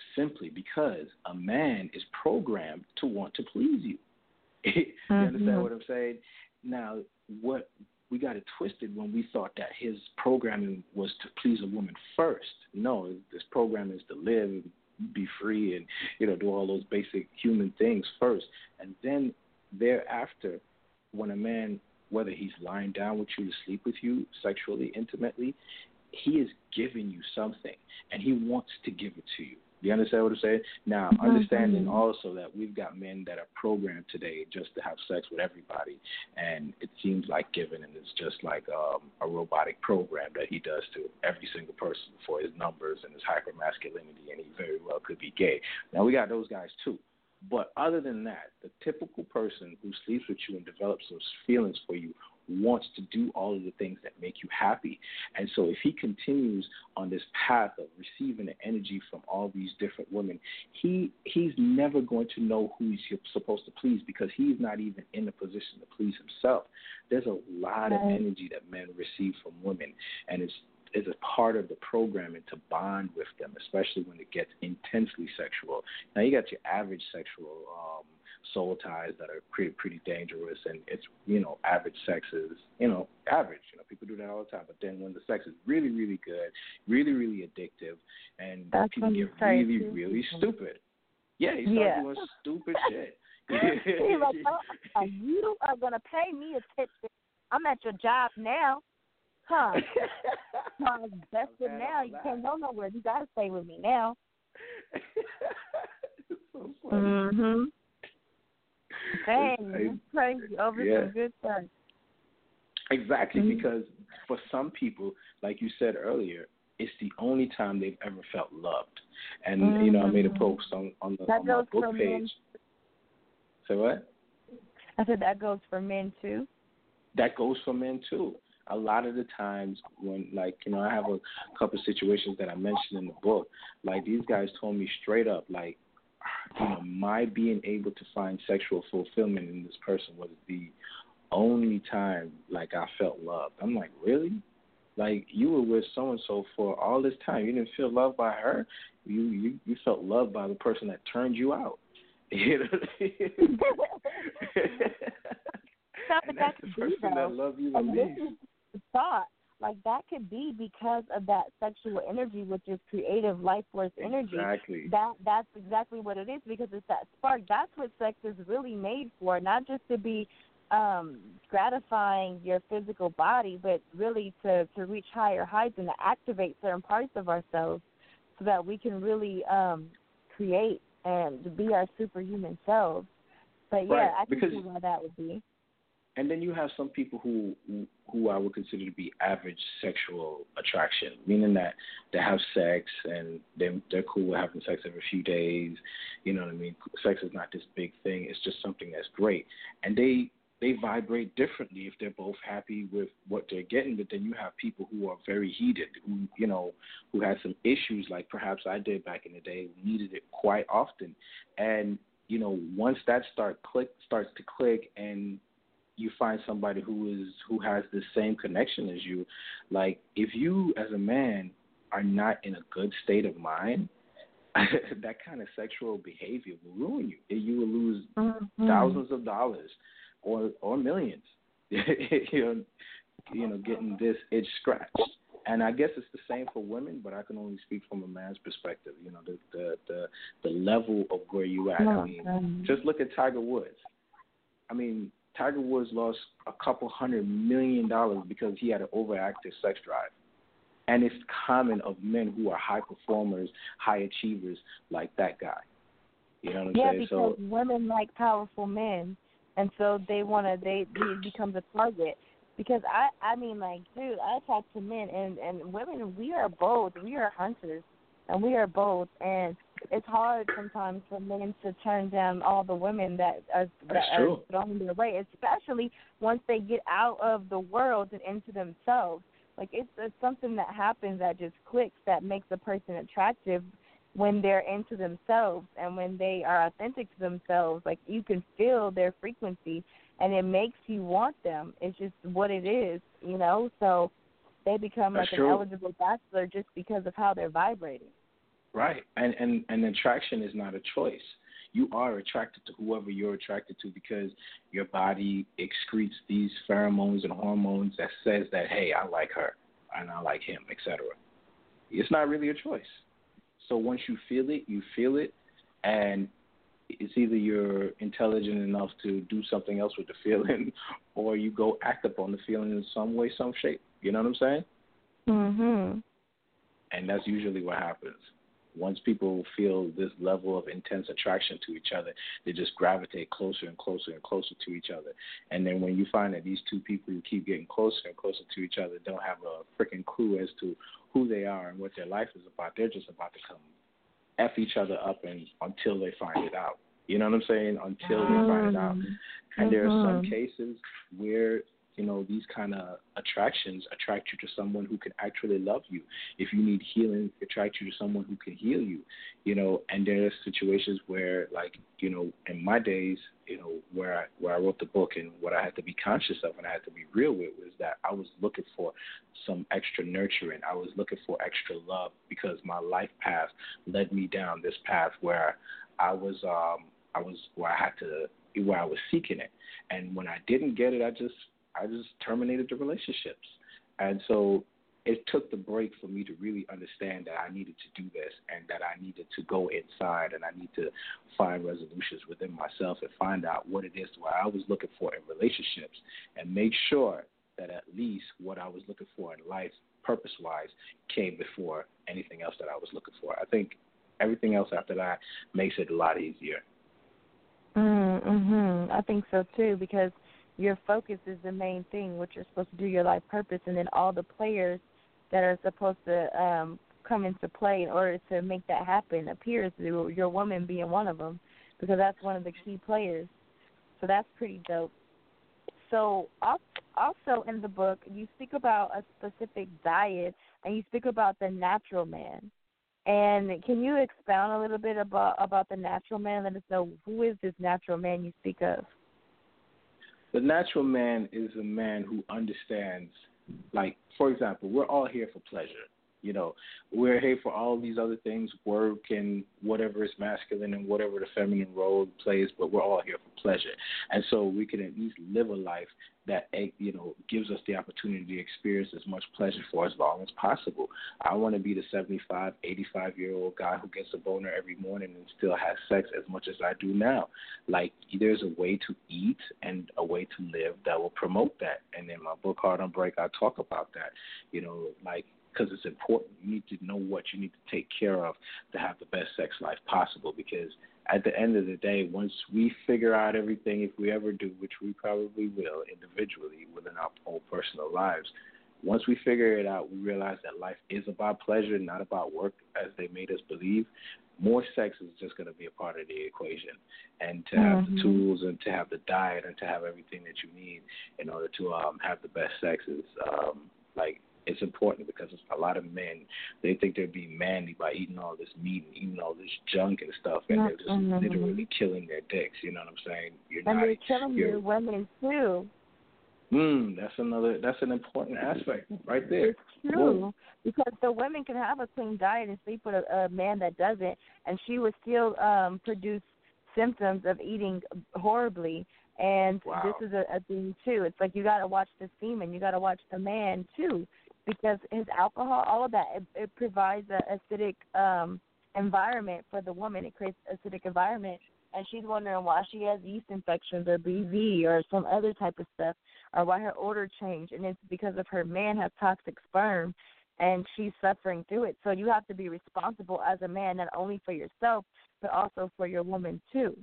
simply because a man is programmed to want to please you. You mm-hmm. understand what I'm saying? Now, what we got it twisted when we thought that his programming was to please a woman first. No, this program is to live, be free, and, you know, do all those basic human things first. And then thereafter, when a man, whether he's lying down with you to sleep with you sexually, intimately, he is giving you something, and he wants to give it to you. You understand what I'm saying? Now, Mm-hmm. understanding also that we've got men that are programmed today just to have sex with everybody, and it seems like giving, and it's just like um, a robotic program that he does to every single person for his numbers and his hypermasculinity, and he very well could be gay. Now, we got those guys too. But other than that, the typical person who sleeps with you and develops those feelings for you wants to do all of the things that make you happy. And so if he continues on this path of receiving the energy from all these different women, he he's never going to know who he's supposed to please, because he's not even in a position to please himself. There's a lot of energy that men receive from women, and it's is a part of the programming to bond with them, especially when it gets intensely sexual. Now, you got your average sexual um, soul ties that are pretty pretty dangerous, and it's, you know, average sex is, you know, average. You know, people do that all the time. But then when the sex is really, really good, really, really addictive, and That's people get really, really stupid. Yeah, you start yeah. doing stupid shit. He's like, oh, you are going to pay me attention. I'm at your job now. Huh? I'm invested now. You can't go nowhere. You got to stay with me now. It's so funny. Mm-hmm. Dang, it's crazy over yeah. some good stuff. Exactly, mm-hmm. because for some people, like you said earlier, it's the only time they've ever felt loved. And, mm-hmm. you know, I made a post on, on, the, on my book page. Men. Say what? I said that goes for men, too. That goes for men, too. A lot of the times when, like, you know, I have a couple of situations that I mentioned in the book, like, these guys told me straight up, like, you know, my being able to find sexual fulfillment in this person was the only time, like, I felt loved. I'm like, really? Like, you were with so-and-so for all this time. You didn't feel loved by her? You you, you felt loved by the person that turned you out. You know what I mean? And that's the person that loves you the least. Thought like that could be because of that sexual energy, which is creative life force energy. Exactly. That that's exactly what it is, because it's that spark. That's what sex is really made for, not just to be um, gratifying your physical body, but really to, to reach higher heights and to activate certain parts of ourselves so that we can really um, create and be our superhuman selves. But yeah, right. I can because, see why that would be. And then you have some people who who I would consider to be average sexual attraction, meaning that they have sex and they they're cool with having sex every few days. You know what I mean? Sex is not this big thing. It's just something that's great, and they they vibrate differently if they're both happy with what they're getting. But then you have people who are very heated, who you know who had some issues, like perhaps I did back in the day, who needed it quite often, and you know once that start click starts to click and you find somebody who is who has the same connection as you, like if you as a man are not in a good state of mind, that kind of sexual behavior will ruin you. You will lose mm-hmm. thousands of dollars or or millions. you know, you know, getting this itch scratched. And I guess it's the same for women, but I can only speak from a man's perspective. You know, the the the, the level of where you at. I mean, just look at Tiger Woods. I mean, Tiger Woods lost a couple hundred million dollars because he had an overactive sex drive. And it's common of men who are high performers, high achievers like that guy. You know what I'm yeah, saying? Yeah, so, because women like powerful men, and so they want to, they, he becomes a target. Because, I, I mean, like, dude, I talk to men, and, and women, we are both. We are hunters, and we are both. And it's hard sometimes for men to turn down all the women that are, that are thrown their way, especially once they get out of the world and into themselves. Like, it's, it's something that happens that just clicks, that makes a person attractive when they're into themselves and when they are authentic to themselves. Like, you can feel their frequency, and it makes you want them. It's just what it is, you know? So they become That's like true. an eligible bachelor just because of how they're vibrating. Right. And, and, and attraction is not a choice. You are attracted to whoever you're attracted to because your body excretes these pheromones and hormones that says that, hey, I like her and I like him, et cetera. It's not really a choice. So once you feel it, you feel it, and it's either you're intelligent enough to do something else with the feeling or you go act upon the feeling in some way, some shape. You know what I'm saying? Mhm. And that's usually what happens. Once people feel this level of intense attraction to each other, they just gravitate closer and closer and closer to each other. And then when you find that these two people who keep getting closer and closer to each other don't have a freaking clue as to who they are and what their life is about, they're just about to come F each other up and until they find it out. You know what I'm saying? Until they find it out. And there are some cases where, you know, these kind of attractions attract you to someone who can actually love you. If you need healing, attract you to someone who can heal you, you know. And there are situations where, like, you know, in my days, you know, where I, where I wrote the book and what I had to be conscious of and I had to be real with was that I was looking for some extra nurturing. I was looking for extra love because my life path led me down this path where I was, um, I was, where I had to, where I was seeking it. And when I didn't get it, I just, I just terminated the relationships. And so it took the break for me to really understand that I needed to do this and that I needed to go inside and I need to find resolutions within myself and find out what it is what I was looking for in relationships and make sure that at least what I was looking for in life, purpose-wise, came before anything else that I was looking for. I think everything else after that makes it a lot easier. Mm-hmm. I think so, too, because your focus is the main thing, what you're supposed to do, your life purpose, and then all the players that are supposed to um, come into play in order to make that happen appears to your woman being one of them, because that's one of the key players. So that's pretty dope. So also in the book, you speak about a specific diet, and you speak about the natural man. And can you expound a little bit about, about the natural man? Let us know, who is this natural man you speak of? The natural man is a man who understands, like, for example, we're all here for pleasure. You know, we're here for all these other things, work and whatever is masculine and whatever the feminine role plays, but we're all here for pleasure. And so we can at least live a life that, you know, gives us the opportunity to experience as much pleasure for as long as possible. I want to be the seventy-five, eighty-five-year-old guy who gets a boner every morning and still has sex as much as I do now. Like, there's a way to eat and a way to live that will promote that. And in my book, Hard on Break, I talk about that, you know, like, because it's important. You need to know what you need to take care of to have the best sex life possible, because at the end of the day, once we figure out everything, if we ever do, which we probably will individually within our own personal lives, once we figure it out, we realize that life is about pleasure, not about work, as they made us believe. More sex is just going to be a part of the equation. And to have mm-hmm. the tools and to have the diet and to have everything that you need in order to um, have the best sex is um, like, it's important, because a lot of men, they think they're being manly by eating all this meat and eating all this junk and stuff, and they're just mm-hmm. literally killing their dicks. You know what I'm saying? You're and not, they're killing you're, your women too. Mm, that's another. That's an important aspect right there. It's true. Whoa. Because the women can have a clean diet and sleep with a, a man that doesn't, and she would still um, produce symptoms of eating horribly. And wow. this is a, a thing too. It's like you got to watch the semen. You got to watch the man too. Because his alcohol, all of that, it, it provides an acidic um, environment for the woman. It creates an acidic environment, and she's wondering why she has yeast infections or B V or some other type of stuff, or why her odor changed, and it's because of her man has toxic sperm, and she's suffering through it. So you have to be responsible as a man, not only for yourself, but also for your woman too.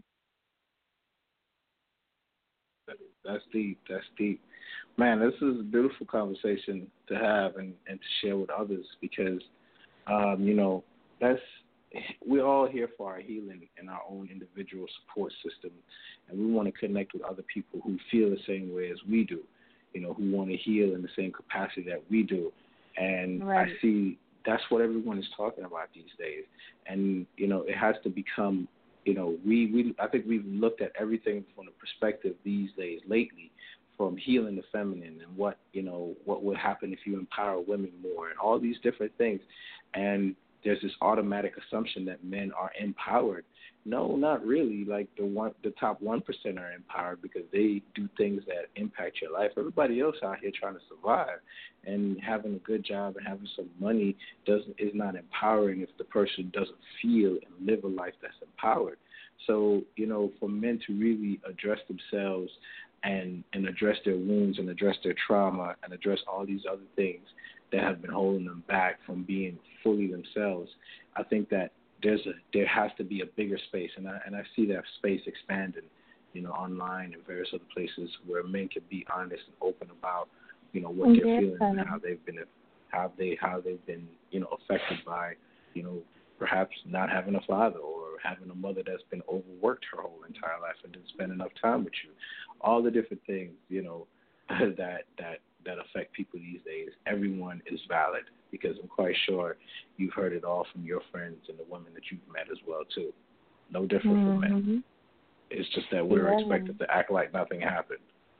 That's deep. That's deep. Man, this is a beautiful conversation to have and, and to share with others, because, um, you know, that's we're all here for our healing and our own individual support system, and we want to connect with other people who feel the same way as we do, you know, who want to heal in the same capacity that we do. And right. I see that's what everyone is talking about these days. And, you know, it has to become, you know, we, we I think we've looked at everything from the perspective these days lately, from healing the feminine and what, you know, what would happen if you empower women more and all these different things. And there's this automatic assumption that men are empowered. No, not really. Like the one, the top one percent are empowered because they do things that impact your life. Everybody else out here trying to survive and having a good job and having some money doesn't is not empowering if the person doesn't feel and live a life that's empowered. So, you know, for men to really address themselves and, and address their wounds and address their trauma and address all these other things that have been holding them back from being fully themselves, I think that there's a there has to be a bigger space, and I and I see that space expanding, you know, online and various other places where men can be honest and open about, you know, what Yeah. they're feeling and how they've been how they how they've been, you know, affected by, you know, perhaps not having a father or having a mother that's been overworked her whole entire life and didn't spend enough time with you. All the different things, you know, that that that affect people these days. Everyone is valid because I'm quite sure you've heard it all from your friends and the women that you've met as well too. No different Mm-hmm. from men. It's just that we're Yeah. expected to act like nothing happened.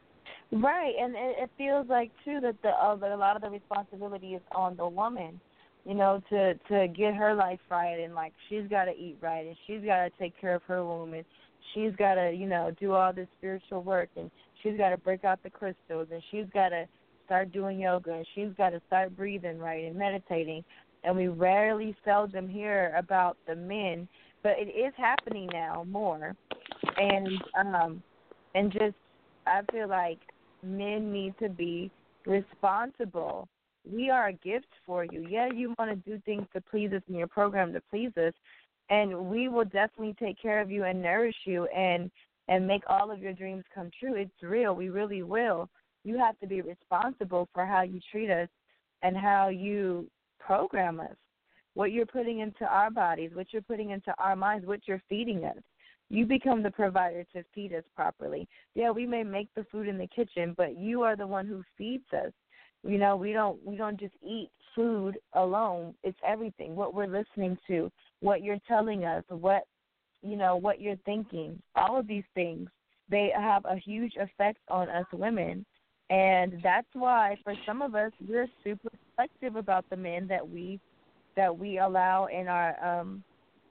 Right, and it, it feels like too that the uh, that a lot of the responsibility is on the woman, you know, to to get her life right, and like she's got to eat right, and she's got to take care of her womb, and she's got to, you know, do all this spiritual work, and she's got to break out the crystals, and she's got to start doing yoga, and she's got to start breathing right and meditating. And we rarely seldom hear about the men, but it is happening now more. And um, and just I feel like men need to be responsible. We are a gift for you. Yeah, you want to do things to please us in your program to please us, and we will definitely take care of you and nourish you and and make all of your dreams come true. It's real. We really will. You have to be responsible for how you treat us and how you program us, what you're putting into our bodies, what you're putting into our minds, what you're feeding us. You become the provider to feed us properly. Yeah, we may make the food in the kitchen, but you are the one who feeds us. You know, we don't we don't just eat food alone. It's everything. What we're listening to, what you're telling us, what you know, what you're thinking. All of these things, they have a huge effect on us women. And that's why for some of us we're super selective about the men that we that we allow in our um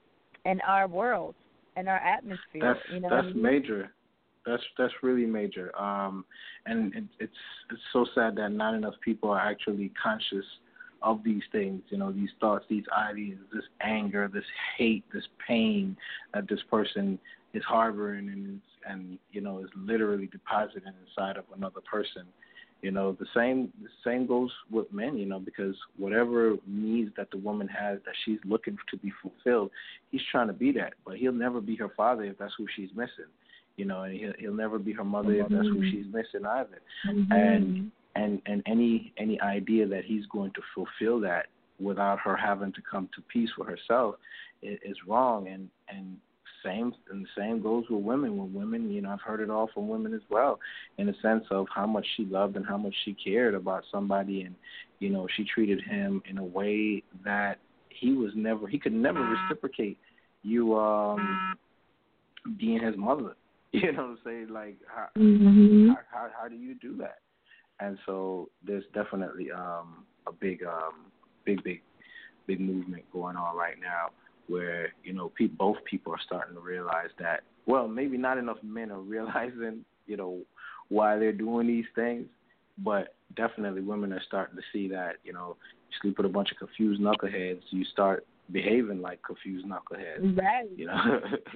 in our world, in our atmosphere. That's you know that's what I mean? major. That's that's really major. Um, and it, it's it's so sad that not enough people are actually conscious of these things. You know, these thoughts, these ideas, this anger, this hate, this pain that this person is harboring and and you know is literally deposited inside of another person. You know, the same the same goes with men, you know, because whatever needs that the woman has that she's looking to be fulfilled, he's trying to be that. But he'll never be her father if that's who she's missing. You know, and he'll, he'll never be her mother if that's who she's missing either. Mm-hmm. And and and any any idea that he's going to fulfill that without her having to come to peace with herself is, is wrong. And and Same and the same goes with women. With women, you know, I've heard it all from women as well, in the sense of how much she loved and how much she cared about somebody, and you know, she treated him in a way that he was never, he could never reciprocate you um, being his mother. You know what I'm saying? Like, how, Mm-hmm. how, how how do you do that? And so there's definitely um, a big, um, big, big, big movement going on right now, where, you know, pe- both people are starting to realize that, well, maybe not enough men are realizing, you know, why they're doing these things, but definitely women are starting to see that, you know, you sleep with a bunch of confused knuckleheads, you start behaving like confused knuckleheads, Right. you know,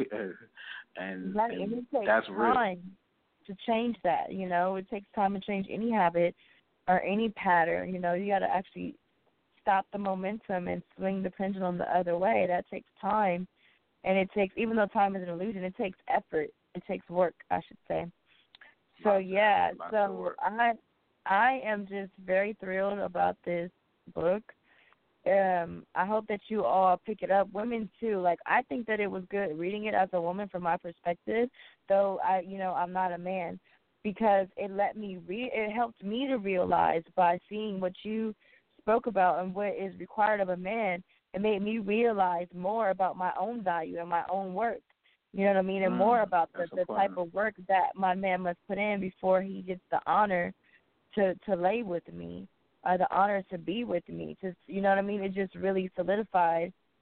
and, Right. and And it takes that's real. time to change that, you know. It takes time to change any habit or any pattern. You know, you got to actually stop the momentum and swing the pendulum the other way. That takes time, and it takes, even though time is an illusion, it takes effort. It takes work, I should say. So Lots, yeah, lots so of work. I I am just very thrilled about this book. Um, I hope that you all pick it up. Women too. Like, I think that it was good reading it as a woman from my perspective, though I, you know, I'm not a man, because it let me re- it helped me to realize by seeing what you spoke about and what is required of a man. It made me realize more about my own value and my own work. You know what I mean? And Mm, more about the, that's the important. type of work that my man must put in before he gets the honor to, to lay with me, or the honor to be with me. Just, you know what I mean? It just really solidified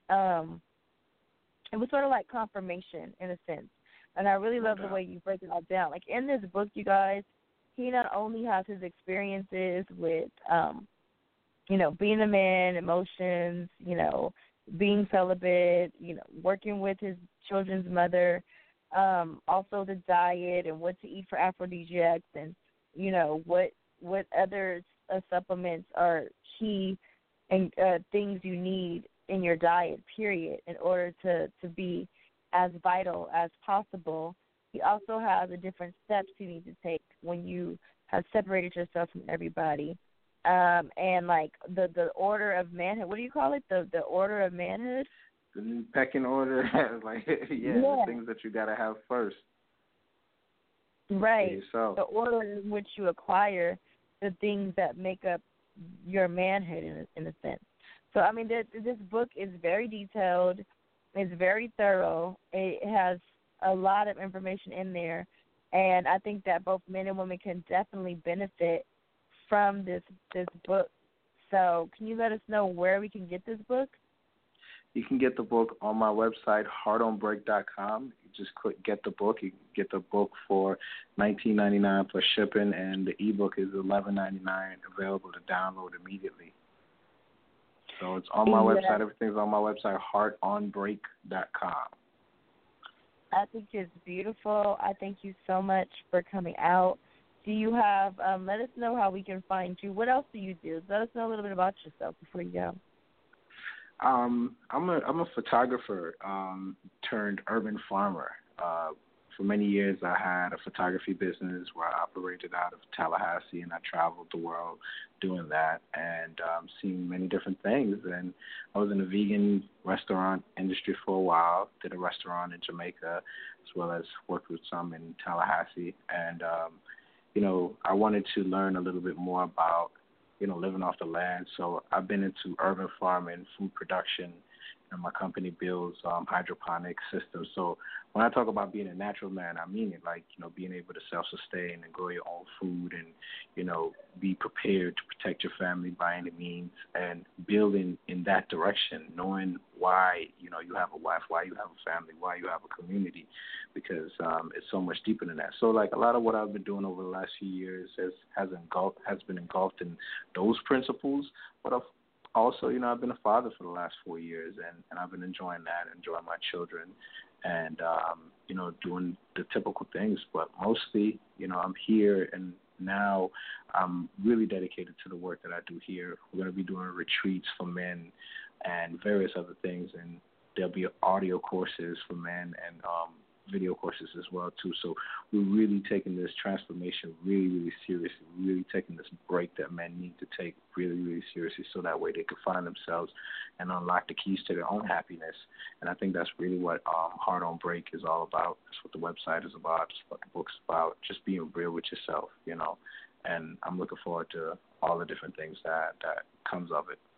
um, it was sort of like confirmation in a sense. And I really love Okay. the way you break it all down. Like in this book, you guys, he not only has his experiences with, um, you know, being a man, emotions, you know, being celibate, you know, working with his children's mother, um, also the diet and what to eat for aphrodisiacs, and you know what what other uh, supplements are key and uh, things you need in your diet, period, in order to, to be as vital as possible. He also has the different steps you need to take when you have separated yourself from everybody. Um, and like the, the order of manhood, what do you call it? The the order of manhood? The pecking order, like yeah, Yeah. the things that you gotta have first. Right. Yourself. The order in which you acquire the things that make up your manhood in a, in a sense. So, I mean, this, this book is very detailed. It's very thorough. It has a lot of information in there. And I think that both men and women can definitely benefit from this this book. So can you let us know where we can get this book? You can get the book on my website, heart on break dot com. You just click get the book. You can get the book for nineteen ninety-nine dollars plus shipping, and the ebook is eleven ninety-nine, available to download immediately. So it's on my Yeah. website. Everything's on my website, heart on break dot com. I think it's beautiful. I thank you so much for coming out. Do you have, um, let us know how we can find you. What else do you do? Let us know a little bit about yourself before you go. Um, I'm a I'm a photographer um, turned urban farmer. Uh, for many years, I had a photography business where I operated out of Tallahassee, and I traveled the world doing that and um, seeing many different things. And I was in the vegan restaurant industry for a while. Did a restaurant in Jamaica, as well as worked with some in Tallahassee. And um, you know, I wanted to learn a little bit more about, you know, living off the land. So I've been into urban farming, food production, and my company builds um, hydroponic systems. So when I talk about being a natural man, I mean it, like, you know, being able to self-sustain and grow your own food and, you know, be prepared to protect your family by any means, and building in that direction, knowing why, you know, you have a wife, why you have a family, why you have a community, because um, it's so much deeper than that. So, like, a lot of what I've been doing over the last few years has has engulfed, has been engulfed in those principles, but I've also, you know, I've been a father for the last four years, and, and I've been enjoying that, enjoying my children, and, um, you know, doing the typical things. But mostly, you know, I'm here, and now I'm really dedicated to the work that I do here. We're going to be doing retreats for men and various other things, and there'll be audio courses for men and um, video courses as well, too. So we're really taking this transformation really, really seriously. We're really taking this break that men need to take really, really seriously, so that way they can find themselves and unlock the keys to their own happiness. And I think that's really what um, Heart on Break is all about. That's what the website is about. That's what the book's about, just being real with yourself, you know. And I'm looking forward to all the different things that, that comes of it.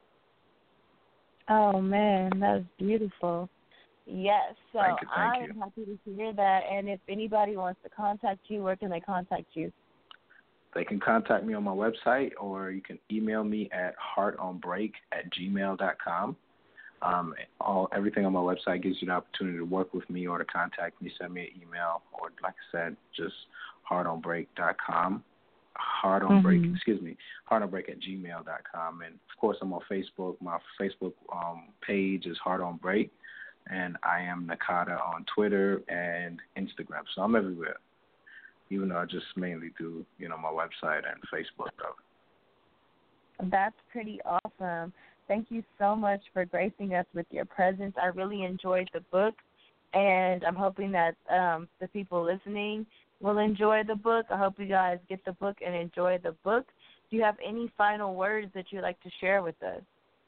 Oh, man, that's beautiful. Yes, so thank you, thank I am you. happy to hear that. And if anybody wants to contact you, where can they contact you? They can contact me on my website, or you can email me at heartonbreak at gmail dot com. Um, all everything on my website gives you the opportunity to work with me or to contact me, send me an email, or like I said, just heartonbreak dot com. Heart on Break, Mhm. excuse me, heartonbreak at gmail dot com. And of course, I'm on Facebook. My Facebook um, page is Heart on Break, and I am Nakata on Twitter and Instagram. So I'm everywhere, even though I just mainly do, you know, my website and Facebook, though. That's pretty awesome. Thank you so much for gracing us with your presence. I really enjoyed the book, and I'm hoping that um, the people listening will enjoy the book. I hope you guys get the book and enjoy the book. Do you have any final words that you'd like to share with us?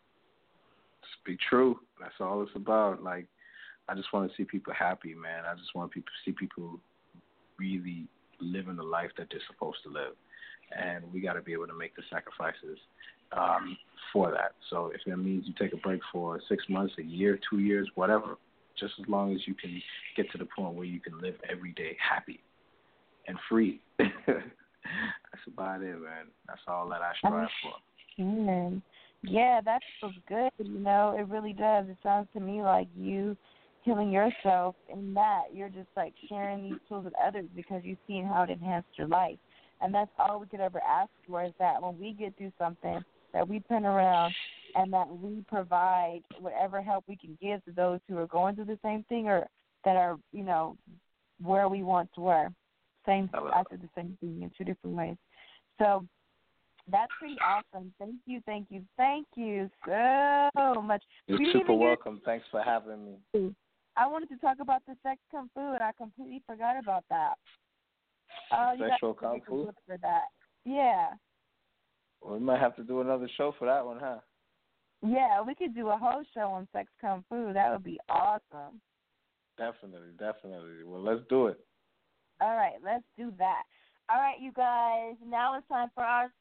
Just be true. That's all it's about. Like, I just want to see people happy, man. I just want people to see people really living the life that they're supposed to live. And we got to be able to make the sacrifices um, for that. So if that means you take a break for six months, a year, two years, whatever, just as long as you can get to the point where you can live every day happy and free. That's about it, man. That's all that I strive for. Man, Yeah, that feels good. You know, it really does. It sounds to me like you healing yourself in that you're just like sharing these tools with others because you've seen how it enhanced your life. And that's all we could ever ask for is that when we get through something, that we turn around and that we provide whatever help we can give to those who are going through the same thing or that are, you know, where we once were. Same, I said the same thing in two different ways. So that's pretty awesome. Thank you, thank you, thank you so much. You're super welcome. Thanks for having me. I wanted to talk about the sex kung fu, and I completely forgot about that. Oh, you Sexual kung fu? For that. Yeah. Well, we might have to do another show for that one, huh? Yeah, we could do a whole show on sex kung fu. That would be awesome. Definitely, definitely. Well, let's do it. All right, let's do that. All right, you guys, now it's time for our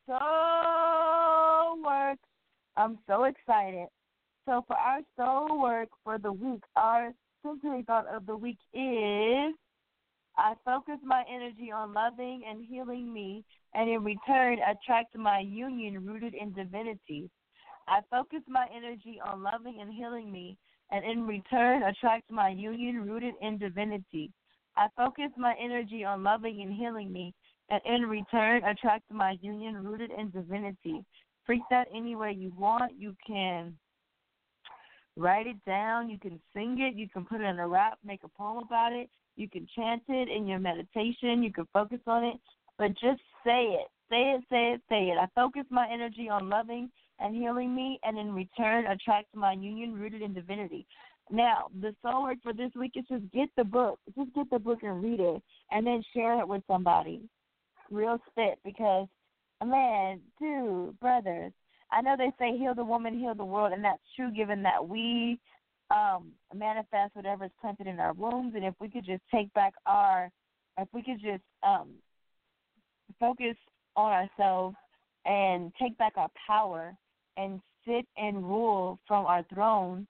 soul work. I'm so excited. So for our soul work for the week, our simply thought of the week is, I focus my energy on loving and healing me, and in return attract my union rooted in divinity. I focus my energy on loving and healing me, and in return attract my union rooted in divinity. I focus my energy on loving and healing me, and in return attract my union rooted in divinity. Freak that any way you want. You can write it down. You can sing it. You can put it in a rap, make a poem about it. You can chant it in your meditation. You can focus on it. But just say it. Say it, say it, say it. I focus my energy on loving and healing me, and in return attract my union rooted in divinity. Now, the soul work for this week is just get the book. Just get the book and read it, and then share it with somebody. Real spit, because, man, dude, brothers, I know they say heal the woman, heal the world, and that's true given that we um, manifest whatever is planted in our wombs, and if we could just take back our, if we could just um, focus on ourselves and take back our power and sit and rule from our throne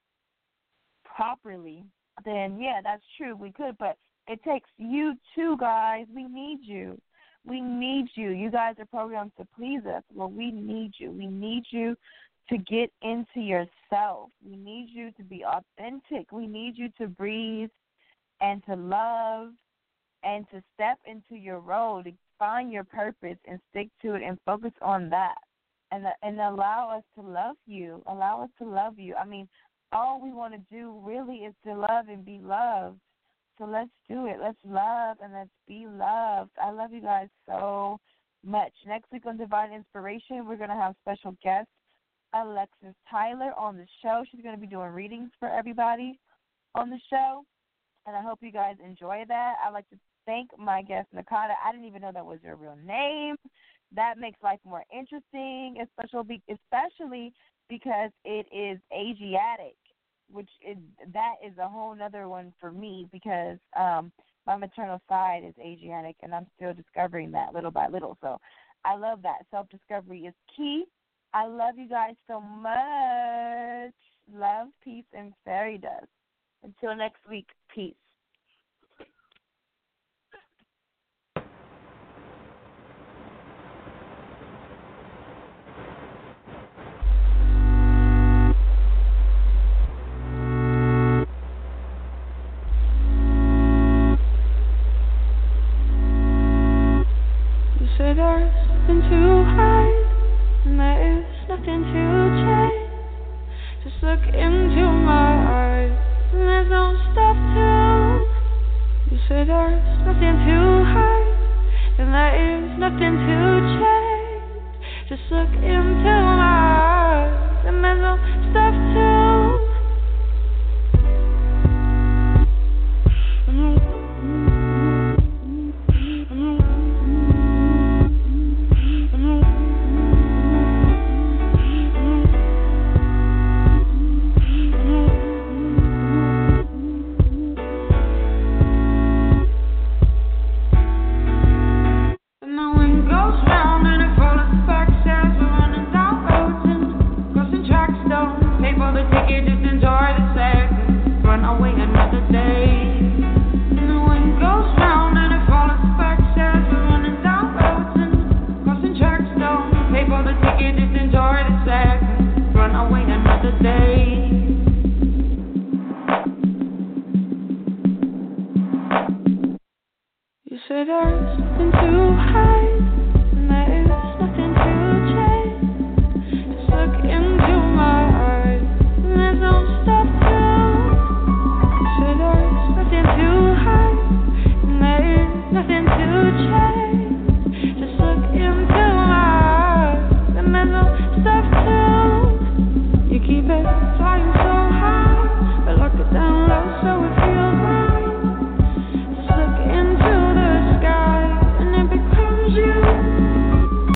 properly, then, yeah, that's true. We could, but it takes you too, guys. We need you. We need you. You guys are programmed to please us. Well, we need you. We need you to get into yourself. We need you to be authentic. We need you to breathe and to love and to step into your role, to find your purpose and stick to it and focus on that. And, and allow us to love you. Allow us to love you. I mean, all we want to do really is to love and be loved. So let's do it. Let's love and let's be loved. I love you guys so much. Next week on Divine Inspiration, we're going to have special guest Alexis Tyler on the show. She's going to be doing readings for everybody on the show, and I hope you guys enjoy that. I'd like to thank my guest, Nakata. I didn't even know that was her real name. That makes life more interesting, especially especially because it is Asiatic, which is, that is a whole other one for me because um, my maternal side is Asiatic, and I'm still discovering that little by little. So I love that. Self-discovery is key. I love you guys so much. Love, peace, and fairy dust. Until next week, peace. There's nothing to hide, and there is nothing to change. Just look into my eyes, and there's no stuff to. You say there's nothing to hide, and there is nothing to change. Just look into my eyes, and there's no stuff to. Crossing tracks don't So there's nothing to hide, and there is nothing to change. Just look into my eyes, and there's no stuff to. So there's nothing to